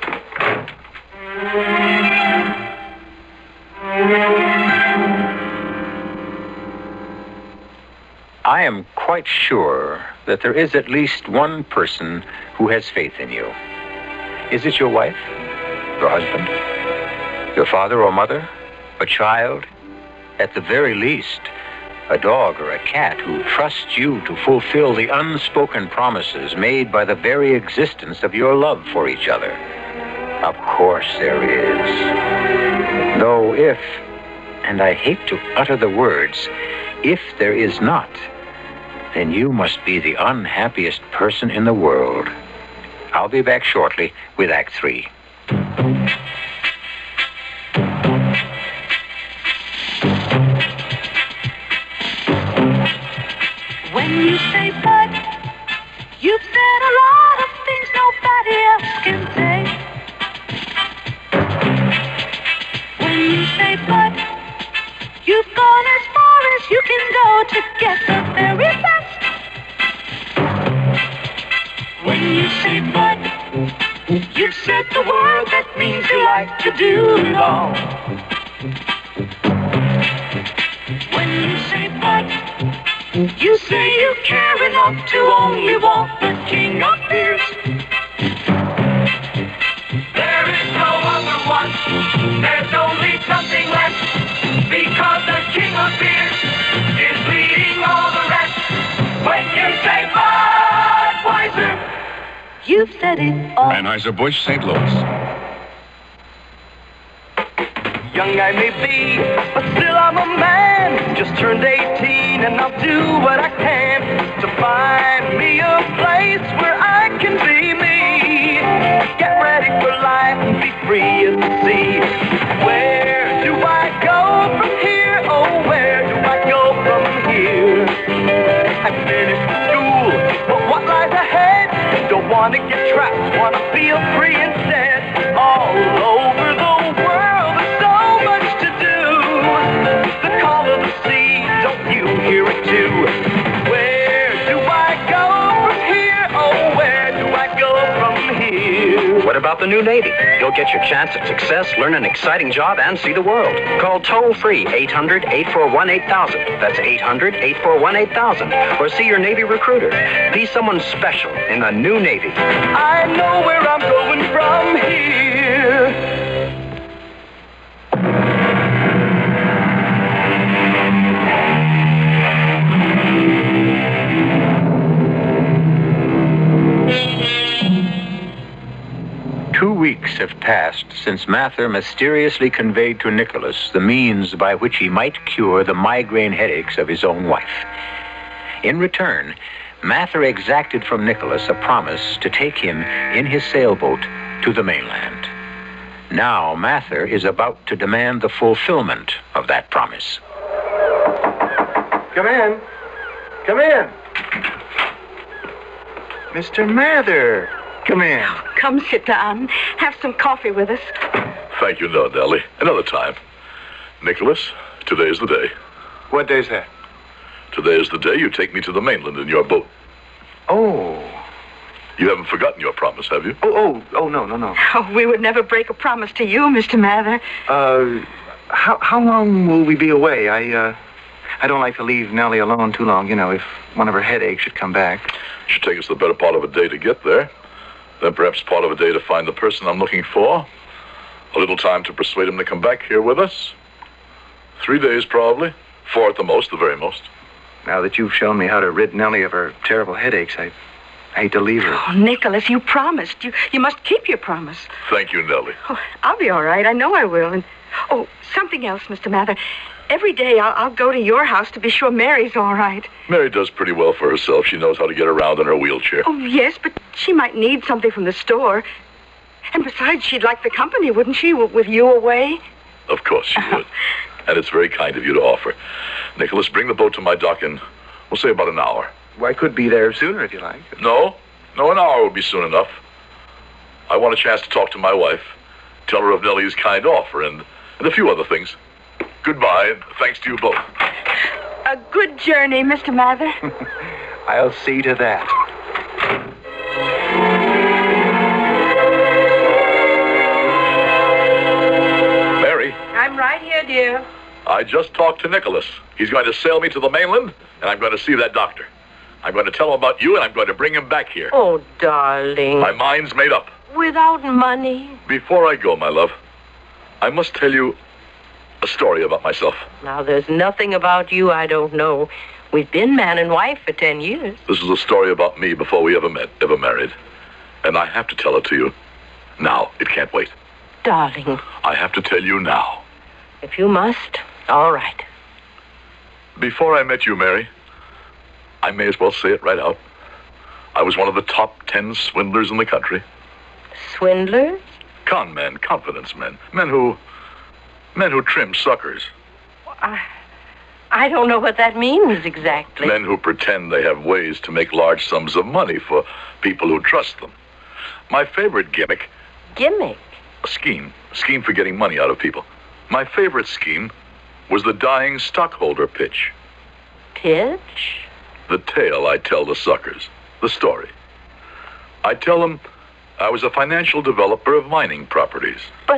I am quite sure that there is at least one person who has faith in you. Is it your wife? Your husband? Your father or mother? A child? At the very least, a dog or a cat who trusts you to fulfill the unspoken promises made by the very existence of your love for each other. Of course there is. Though if, and I hate to utter the words, if there is not, then you must be the unhappiest person in the world. I'll be back shortly with Act Three. When you say but, you've said a lot of things nobody else can say. When you say but, do it all. When you say but, you say you care enough to only want the king of fears. There is no other one, there's only something left, because the king of fears is leading all the rest. When you say Budweiser, you've said it all. Anheuser-Busch, Saint Louis. Young I may be, but still I'm a man. Just turned eighteen and I'll do what I can to find me a place where I can be me. Get ready for life and be free as the sea. Where do I go from here? Oh, where do I go from here? I finished school, but what lies ahead? Don't want to get trapped, want to feel free instead. All over the world, there's so much to do. The call of the sea, don't you hear it too? Where do I go from here? Oh, where do I go from here? What about the new Navy? You'll get your chance at success, learn an exciting job, and see the world. Call toll-free eight hundred, eight four one, eight thousand. That's eight hundred, eight four one, eight thousand. Or see your Navy recruiter. Be someone special in the new Navy. I know where I'm going from here. Two weeks have passed since Mather mysteriously conveyed to Nicholas the means by which he might cure the migraine headaches of his own wife. In return, Mather exacted from Nicholas a promise to take him in his sailboat to the mainland. Now Mather is about to demand the fulfillment of that promise. Come in. Come in. Mister Mather, come in. Come sit down. Have some coffee with us. Thank you, no, Nellie. Another time. Nicholas, today's the day. What day's that? Today is the day you take me to the mainland in your boat. Oh. You haven't forgotten your promise, have you? Oh, oh, oh, no, no, no. Oh, we would never break a promise to you, Mister Mather. Uh, how how long will we be away? I, uh, I don't like to leave Nellie alone too long, you know, if one of her headaches should come back. It should take us the better part of a day to get there. Then perhaps part of a day to find the person I'm looking for. A little time to persuade him to come back here with us. Three days, probably. Four at the most, the very most. Now that you've shown me how to rid Nellie of her terrible headaches, I, I hate to leave her. Oh, Nicholas, you promised. You you must keep your promise. Thank you, Nellie. Oh, I'll be all right. I know I will. And oh, something else, Mister Mather. Every day I'll, I'll go to your house to be sure Mary's all right. Mary does pretty well for herself. She knows how to get around in her wheelchair. Oh, yes, but she might need something from the store. And besides, she'd like the company, wouldn't she, w- with you away? Of course she would. And it's very kind of you to offer. Nicholas, bring the boat to my dock in, we'll say about an hour. Well, I could be there sooner if you like. No, no, an hour would be soon enough. I want a chance to talk to my wife, tell her of Nellie's kind offer, and, and a few other things. Goodbye, and thanks to you both. A good journey, Mister Mather. I'll see to that. Mary, I'm right here, dear. I just talked to Nicholas. He's going to sail me to the mainland, and I'm going to see that doctor. I'm going to tell him about you, and I'm going to bring him back here. Oh, darling. My mind's made up. Without money? Before I go, my love, I must tell you a story about myself. Now, there's nothing about you I don't know. We've been man and wife for ten years. This is a story about me before we ever met, ever married. And I have to tell it to you. Now. It can't wait. Darling. I have to tell you now. If you must, all right. Before I met you, Mary, I may as well say it right out. I was one of the top ten swindlers in the country. Swindlers? Con men, confidence men. Men who... Men who trim suckers. I... I don't know what that means exactly. Men who pretend they have ways to make large sums of money for people who trust them. My favorite gimmick... Gimmick? A scheme. A scheme for getting money out of people. My favorite scheme was the dying stockholder pitch. Pitch? The tale I tell the suckers. The story. I tell them I was a financial developer of mining properties. But...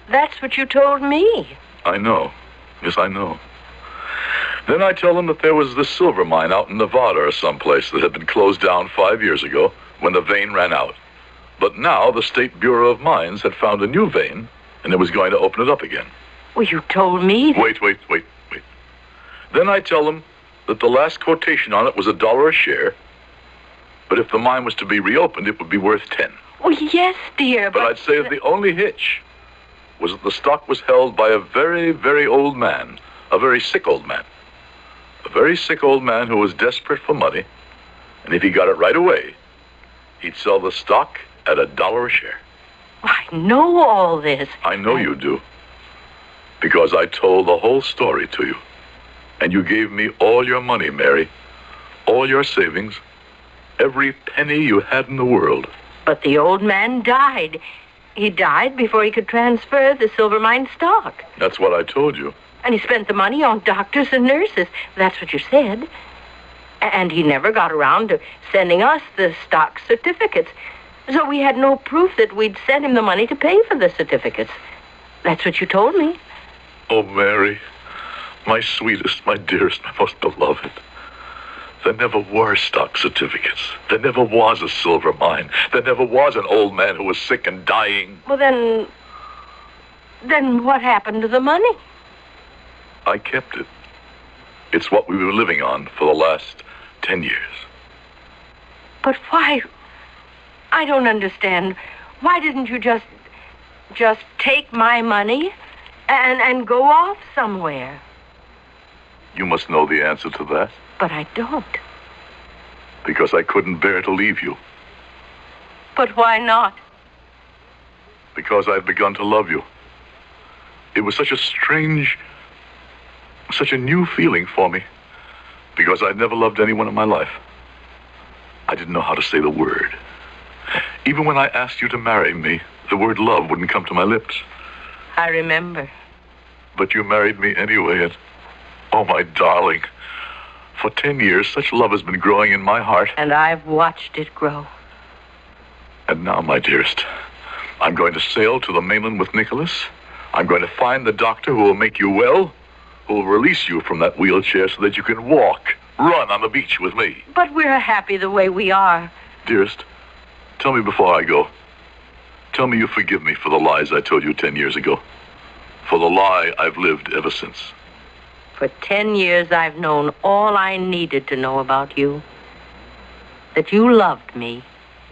That's what you told me. I know. Yes, I know. Then I tell them that there was this silver mine out in Nevada or someplace that had been closed down five years ago when the vein ran out. But now the State Bureau of Mines had found a new vein, and it was going to open it up again. Well, you told me... Wait, wait, wait, wait. Then I tell them that the last quotation on it was a dollar a share, but if the mine was to be reopened, it would be worth ten. Oh, yes, dear, but... But I'd say that the only hitch was that the stock was held by a very, very old man, a very sick old man. A very sick old man who was desperate for money, and if he got it right away, he'd sell the stock at a dollar a share. I know all this. I know you do, because I told the whole story to you. And you gave me all your money, Mary, all your savings, every penny you had in the world. But the old man died. He died before he could transfer the silver mine stock. That's what I told you. And he spent the money on doctors and nurses. That's what you said. And he never got around to sending us the stock certificates. So we had no proof that we'd sent him the money to pay for the certificates. That's what you told me. Oh, Mary, my sweetest, my dearest, my most beloved. There never were stock certificates. There never was a silver mine. There never was an old man who was sick and dying. Well, then... Then what happened to the money? I kept it. It's what we were living on for the last ten years. But why? I don't understand. Why didn't you just... just take my money and, and go off somewhere? You must know the answer to that. But I don't. Because I couldn't bear to leave you. But why not? Because I'd begun to love you. It was such a strange, such a new feeling for me. Because I'd never loved anyone in my life. I didn't know how to say the word. Even when I asked you to marry me, the word love wouldn't come to my lips. I remember. But you married me anyway, and... oh, my darling. For ten years, such love has been growing in my heart. And I've watched it grow. And now, my dearest, I'm going to sail to the mainland with Nicholas. I'm going to find the doctor who will make you well, who will release you from that wheelchair so that you can walk, run on the beach with me. But we're happy the way we are. Dearest, tell me before I go. Tell me you forgive me for the lies I told you ten years ago. For the lie I've lived ever since. For ten years, I've known all I needed to know about you. That you loved me.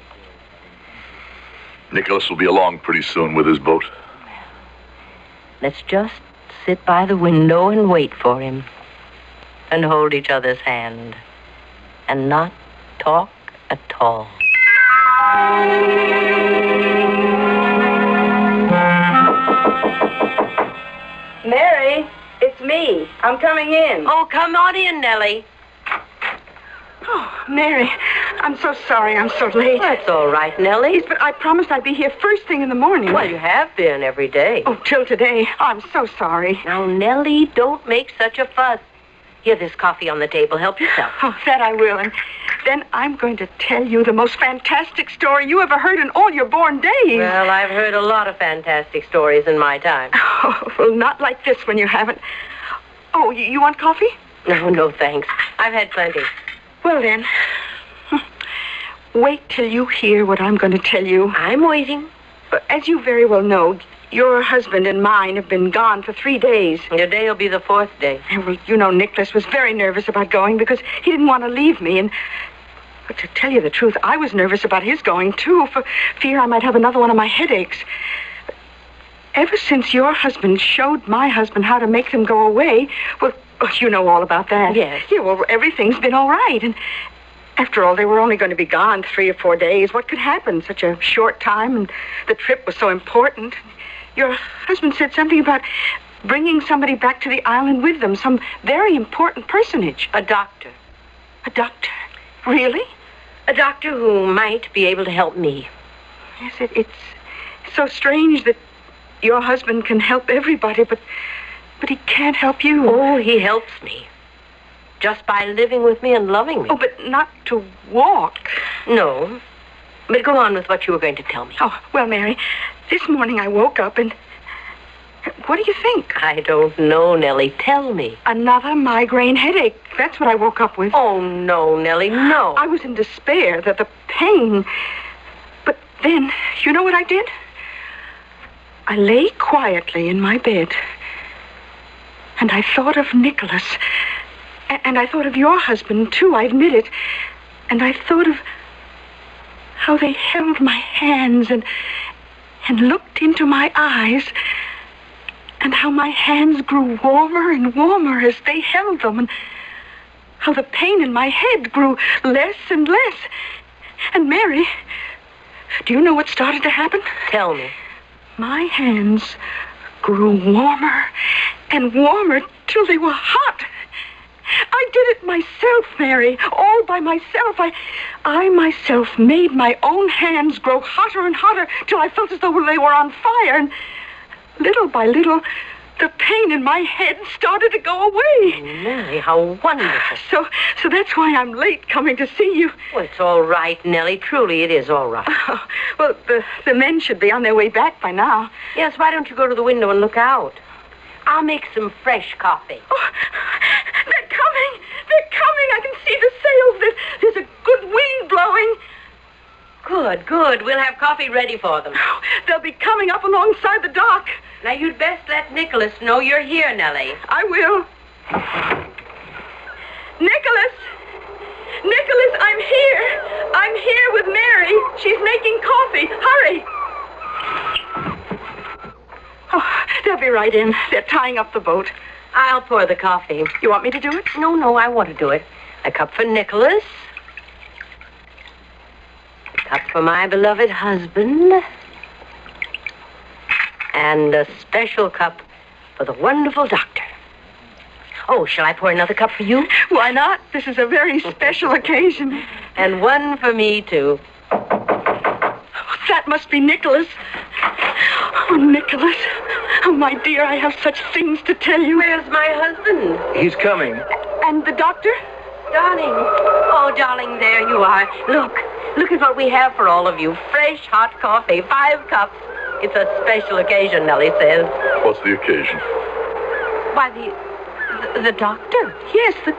Nicholas will be along pretty soon with his boat. Let's just sit by the window and wait for him. And hold each other's hand. And not talk at all. Mary, it's me. I'm coming in. Oh, come on in, Nellie. Oh, Mary, I'm so sorry I'm so late. That's all right, Nellie. Yes, but I promised I'd be here first thing in the morning. Well, you have been every day. Oh, till today. I'm so sorry. Now, Nellie, don't make such a fuss. Here, there's coffee on the table. Help yourself. Oh, that I will. And then I'm going to tell you the most fantastic story you ever heard in all your born days. Well, I've heard a lot of fantastic stories in my time. Oh, well, not like this one you haven't. Oh, you, you want coffee? No, no, thanks. I've had plenty. Well, then, wait till you hear what I'm going to tell you. I'm waiting. But as you very well know, your husband and mine have been gone for three days. Your day will be the fourth day. Well, you know, Nicholas was very nervous about going because he didn't want to leave me. And but to tell you the truth, I was nervous about his going, too, for fear I might have another one of my headaches. Ever since your husband showed my husband how to make them go away, well, you know all about that. Yes. Yeah, well, everything's been all right. And after all, they were only going to be gone three or four days. What could happen? Such a short time, and the trip was so important. Your husband said something about bringing somebody back to the island with them, some very important personage. A doctor. A doctor? Really? A doctor who might be able to help me. Yes, it, it's so strange that your husband can help everybody, but but he can't help you. Oh, he helps me. Just by living with me and loving me. Oh, but not to walk. No. But go on with what you were going to tell me. Oh, well, Mary, this morning I woke up and What do you think? I don't know, Nellie. Tell me. Another migraine headache. That's what I woke up with. Oh, no, Nellie, no. I was in despair that the pain... But then, you know what I did? I lay quietly in my bed, and I thought of Nicholas. A- and I thought of your husband, too, I admit it. And I thought of how they held my hands and, and looked into my eyes, and how my hands grew warmer and warmer as they held them, and how the pain in my head grew less and less. And Mary, do you know what started to happen? Tell me. My hands grew warmer and warmer till they were hot. I did it myself, Mary, all by myself. I, I myself made my own hands grow hotter and hotter till I felt as though they were on fire. And little by little, the pain in my head started to go away. Nellie, how wonderful. So, so that's why I'm late coming to see you. Well, it's all right, Nellie. Truly, it is all right. Oh, well, the, the men should be on their way back by now. Yes, why don't you go to the window and look out? I'll make some fresh coffee. Oh, they're coming. They're coming. I can see the sails. There's, there's a good wind blowing. Good, good. We'll have coffee ready for them. Oh, they'll be coming up alongside the dock. Now, you'd best let Nicholas know you're here, Nellie. I will. Nicholas! Nicholas, I'm here. I'm here with Mary. She's making coffee. Hurry. Oh, they'll be right in. They're tying up the boat. I'll pour the coffee. You want me to do it? No, no, I want to do it. A cup for Nicholas. A cup for my beloved husband. And a special cup for the wonderful doctor. Oh, shall I pour another cup for you? Why not? This is a very special occasion. And one for me, too. Oh, that must be Nicholas. Oh, Nicholas. Oh, my dear, I have such things to tell you. Where's my husband? He's coming. And the doctor? Darling. Oh, darling, there you are. Look. Look at what we have for all of you. Fresh, hot coffee. Five cups. It's a special occasion, Nellie says. What's the occasion? Why, the... the, the doctor. Yes, the...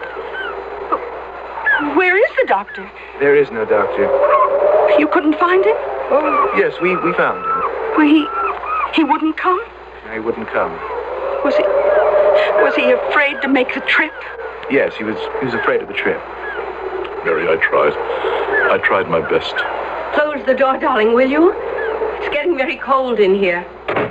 Where is the doctor? There is no doctor. You couldn't find him? Oh, yes, we, we found him. Well, he... he wouldn't come? He wouldn't come. Was he... was he afraid to make the trip? Yes, he was, he was afraid of the trip. Mary, I tried. I tried my best. Close the door, darling, will you? It's getting very cold in here.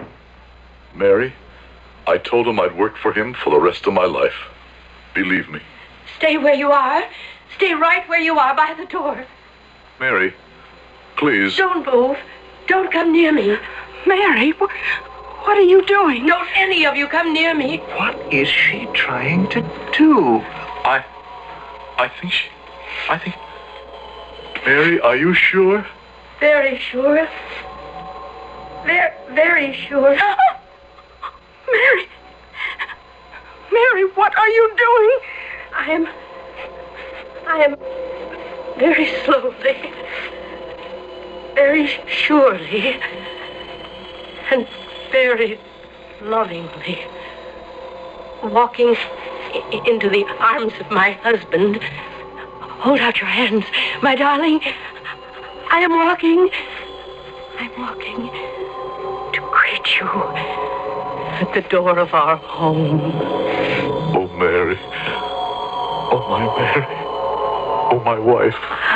Mary, I told him I'd work for him for the rest of my life. Believe me. Stay where you are. Stay right where you are by the door. Mary, please. Don't move. Don't come near me. Mary, wh- what are you doing? Don't any of you come near me. What is she trying to do? I... I think she... I think... Mary, are you sure? Very sure. Very, very sure. Mary! Mary, what are you doing? I am... I am very slowly, very surely, and very lovingly walking i- into the arms of my husband. Hold out your hands, my darling. I am walking. I'm walking to greet you at the door of our home. Oh, Mary. Oh, my Mary. Oh, my wife.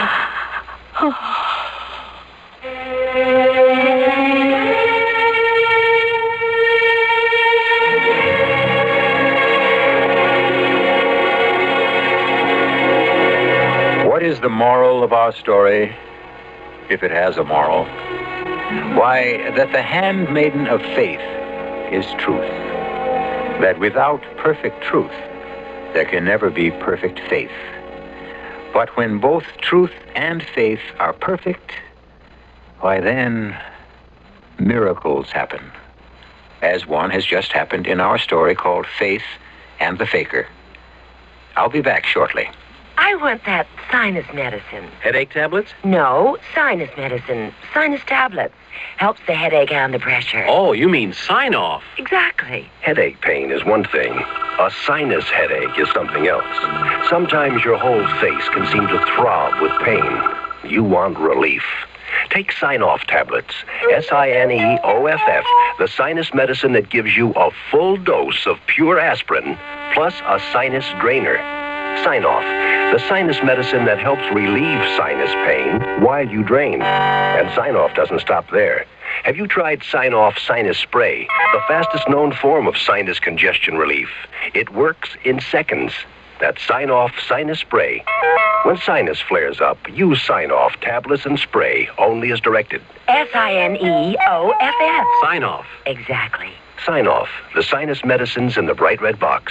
What is the moral of our story, if it has a moral? Why, that the handmaiden of faith is truth. That without perfect truth, there can never be perfect faith. But when both truth and faith are perfect, why then, miracles happen. As one has just happened in our story called Faith and the Faker. I'll be back shortly. I want that sinus medicine. Headache tablets? No, sinus medicine. Sinus tablets. Helps the headache and the pressure. Oh, you mean sign-off. Exactly. Headache pain is one thing. A sinus headache is something else. Sometimes your whole face can seem to throb with pain. You want relief. Take Sign-Off tablets. S I N E O F F, the sinus medicine that gives you a full dose of pure aspirin, plus a sinus drainer. Sign-Off, the sinus medicine that helps relieve sinus pain while you drain. And Sign-Off doesn't stop there. Have you tried Sign-Off Sinus Spray, the fastest known form of sinus congestion relief? It works in seconds. That's Sign-Off Sinus Spray. When sinus flares up, use Sign-Off tablets and spray only as directed. S I N E O F F. Sign-Off. Exactly. Sign-Off, the sinus medicines in the bright red box.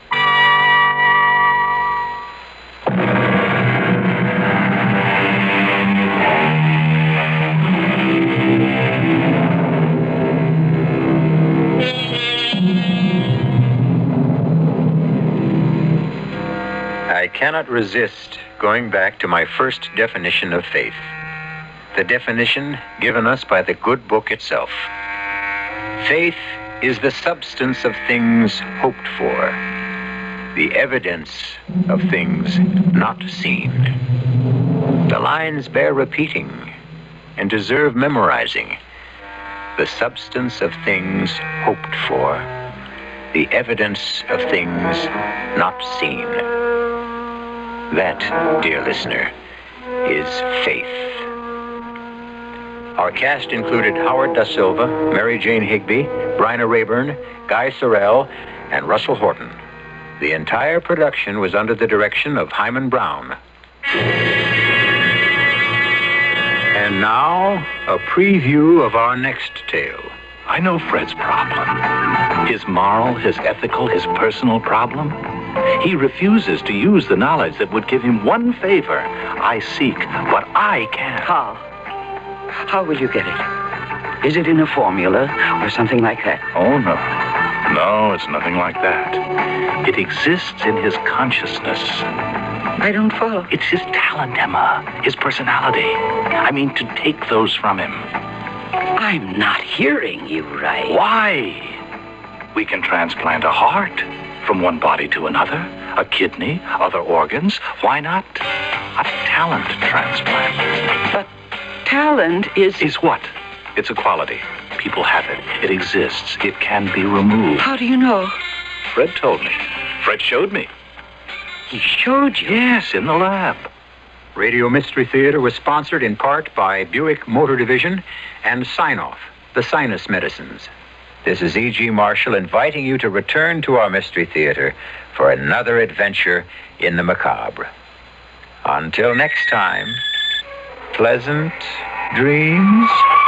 I cannot resist going back to my first definition of faith. The definition given us by the good book itself. Faith is the substance of things hoped for, the evidence of things not seen. The lines bear repeating and deserve memorizing. The substance of things hoped for, the evidence of things not seen. That, dear listener, is faith. Our cast included Howard Da Silva, Mary Jane Higby, Bryna Rayburn, Guy Sorrell, and Russell Horton. The entire production was under the direction of Hyman Brown. And now, a preview of our next tale. I know Fred's problem. His moral, his ethical, his personal problem. He refuses to use the knowledge that would give him one favor. I seek what I can. How? How will you get it? Is it in a formula or something like that? Oh, no. No, it's nothing like that. It exists in his consciousness. I don't follow. It's his talent, Emma. His personality. I mean, to take those from him. I'm not hearing you right. Why? We can transplant a heart from one body to another, a kidney, other organs. Why not a talent transplant? But talent is... Is what? It's a quality. People have it. It exists. It can be removed. How do you know? Fred told me. Fred showed me. He showed you? Yes, in the lab. Radio Mystery Theater was sponsored in part by Buick Motor Division and Sign-Off, the sinus medicines. This is E G. Marshall inviting you to return to our Mystery Theater for another adventure in the macabre. Until next time, pleasant dreams.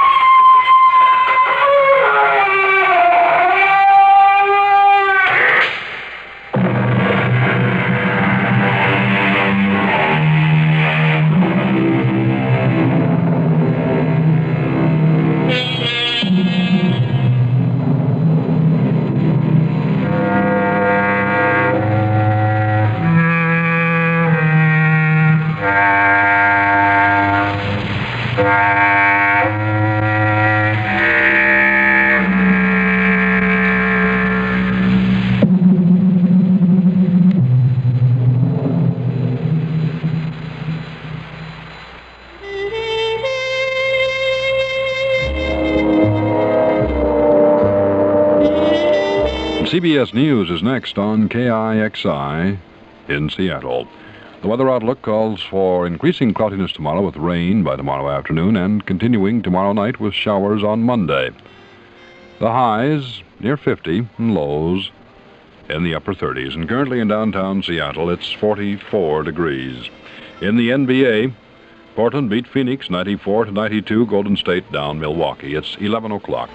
C B S News is next on K I X I in Seattle. The weather outlook calls for increasing cloudiness tomorrow with rain by tomorrow afternoon and continuing tomorrow night with showers on Monday. The highs near fifty and lows in the upper thirties. And currently in downtown Seattle, it's forty-four degrees. In the N B A, Portland beat Phoenix ninety-four to ninety-two. Golden State down Milwaukee. It's eleven o'clock.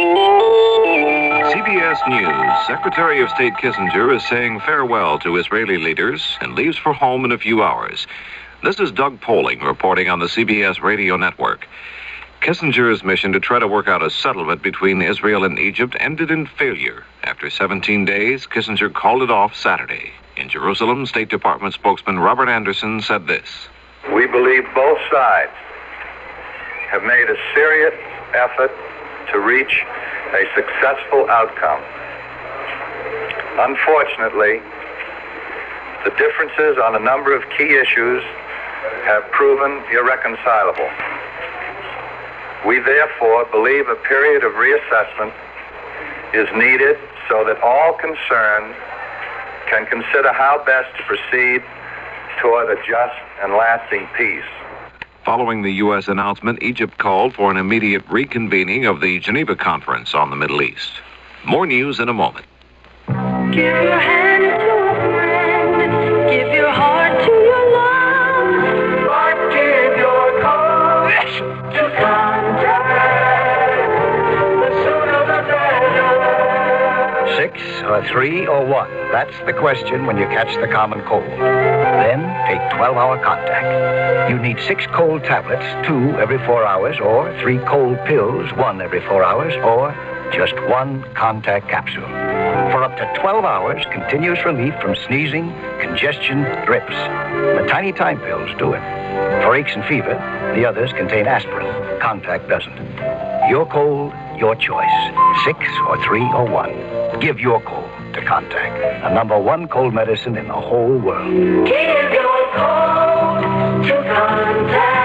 C B S News. Secretary of State Kissinger is saying farewell to Israeli leaders and leaves for home in a few hours. This is Doug Poling reporting on the C B S radio network. Kissinger's mission to try to work out a settlement between Israel and Egypt ended in failure. After seventeen days, Kissinger called it off Saturday. In Jerusalem, State Department spokesman Robert Anderson said this. We believe both sides have made a serious effort to reach a successful outcome. Unfortunately, the differences on a number of key issues have proven irreconcilable. We therefore believe a period of reassessment is needed so that all concerned can consider how best to proceed toward a just and lasting peace. Following the U S announcement, Egypt called for an immediate reconvening of the Geneva Conference on the Middle East. More news in a moment. Give your hand to a friend. Give your heart to your love. But give your cause to contact. The sooner the better. Six or three or one? That's the question when you catch the common cold. Then take twelve-hour contact. You need six cold tablets, two every four hours, or three cold pills, one every four hours, or just one contact capsule. For up to twelve hours, continuous relief from sneezing, congestion, drips. The tiny time pills do it. For aches and fever, the others contain aspirin. Contact doesn't. Your cold, your choice. Six or three or one. Give your cold to Contact, the number one cold medicine in the whole world. Give your cold to Contact.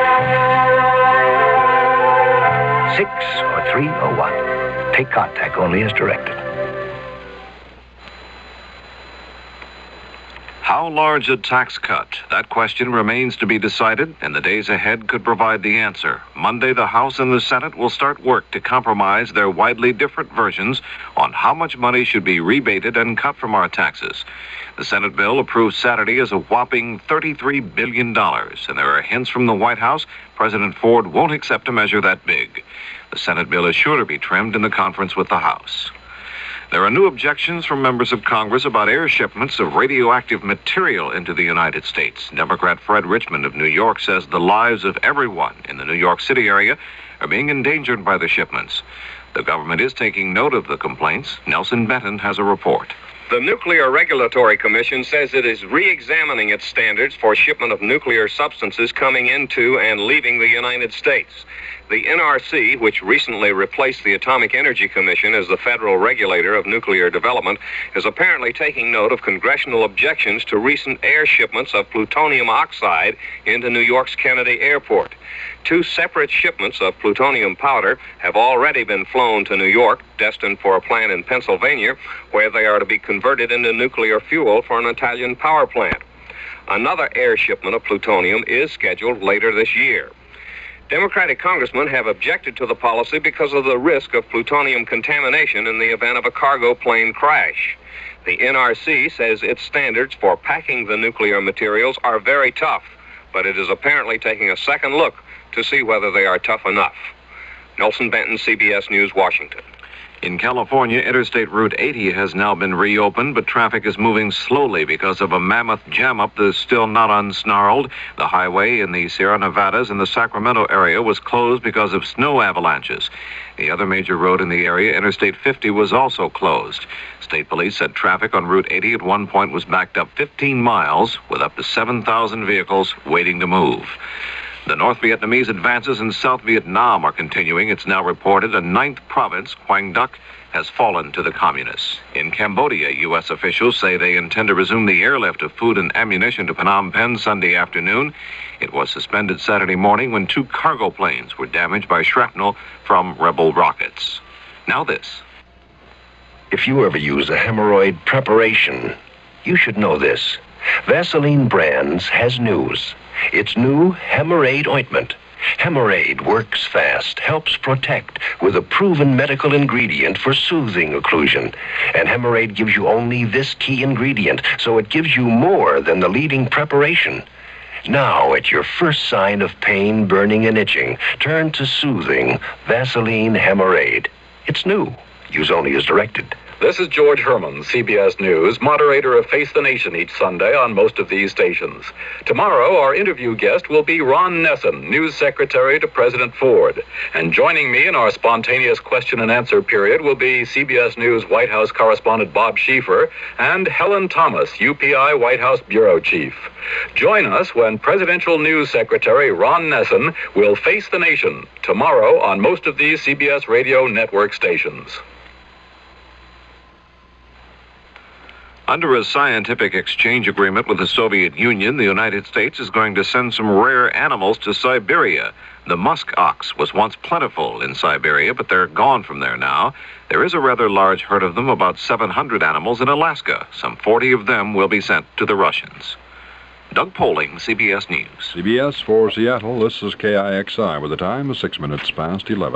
Six or three or one. Take Contact only as directed. How large a tax cut? That question remains to be decided, and the days ahead could provide the answer. Monday, the House and the Senate will start work to compromise their widely different versions on how much money should be rebated and cut from our taxes. The Senate bill approved Saturday is a whopping thirty-three billion dollars, and there are hints from the White House President Ford won't accept a measure that big. The Senate bill is sure to be trimmed in the conference with the House. There are new objections from members of Congress about air shipments of radioactive material into the United States. Democrat Fred Richmond of New York says the lives of everyone in the New York City area are being endangered by the shipments. The government is taking note of the complaints. Nelson Benton has a report. The Nuclear Regulatory Commission says it is re-examining its standards for shipment of nuclear substances coming into and leaving the United States. The N R C, which recently replaced the Atomic Energy Commission as the federal regulator of nuclear development, is apparently taking note of congressional objections to recent air shipments of plutonium oxide into New York's Kennedy Airport. Two separate shipments of plutonium powder have already been flown to New York, destined for a plant in Pennsylvania, where they are to be converted into nuclear fuel for an Italian power plant. Another air shipment of plutonium is scheduled later this year. Democratic congressmen have objected to the policy because of the risk of plutonium contamination in the event of a cargo plane crash. The N R C says its standards for packing the nuclear materials are very tough, but it is apparently taking a second look to see whether they are tough enough. Nelson Benton, C B S News, Washington. In California, Interstate Route eighty has now been reopened, but traffic is moving slowly because of a mammoth jam-up that is still not unsnarled. The highway in the Sierra Nevadas and the Sacramento area was closed because of snow avalanches. The other major road in the area, Interstate fifty, was also closed. State police said traffic on Route eighty at one point was backed up fifteen miles, with up to seven thousand vehicles waiting to move. The North Vietnamese advances in South Vietnam are continuing. It's now reported a ninth province, Quang Duc, has fallen to the communists. In Cambodia, U S officials say they intend to resume the airlift of food and ammunition to Phnom Penh Sunday afternoon. It was suspended Saturday morning when two cargo planes were damaged by shrapnel from rebel rockets. Now this. If you ever use a hemorrhoid preparation, you should know this. Vaseline Brands has news. It's new Hemorrhoid ointment. Hemorrhoid works fast, helps protect with a proven medical ingredient for soothing occlusion. And Hemorrhoid gives you only this key ingredient, so it gives you more than the leading preparation. Now, at your first sign of pain, burning, and itching, turn to soothing Vaseline Hemorrhoid. It's new. Use only as directed. This is George Herman, C B S News, moderator of Face the Nation each Sunday on most of these stations. Tomorrow, our interview guest will be Ron Nessen, News Secretary to President Ford. And joining me in our spontaneous question and answer period will be C B S News White House correspondent Bob Schieffer and Helen Thomas, U P I White House Bureau Chief. Join us when Presidential News Secretary Ron Nessen will face the nation tomorrow on most of these C B S radio network stations. Under a scientific exchange agreement with the Soviet Union, the United States is going to send some rare animals to Siberia. The musk ox was once plentiful in Siberia, but they're gone from there now. There is a rather large herd of them, about seven hundred animals in Alaska. Some forty of them will be sent to the Russians. Doug Poling, C B S News. C B S for Seattle, this is K I X I, with the time of six minutes past eleven.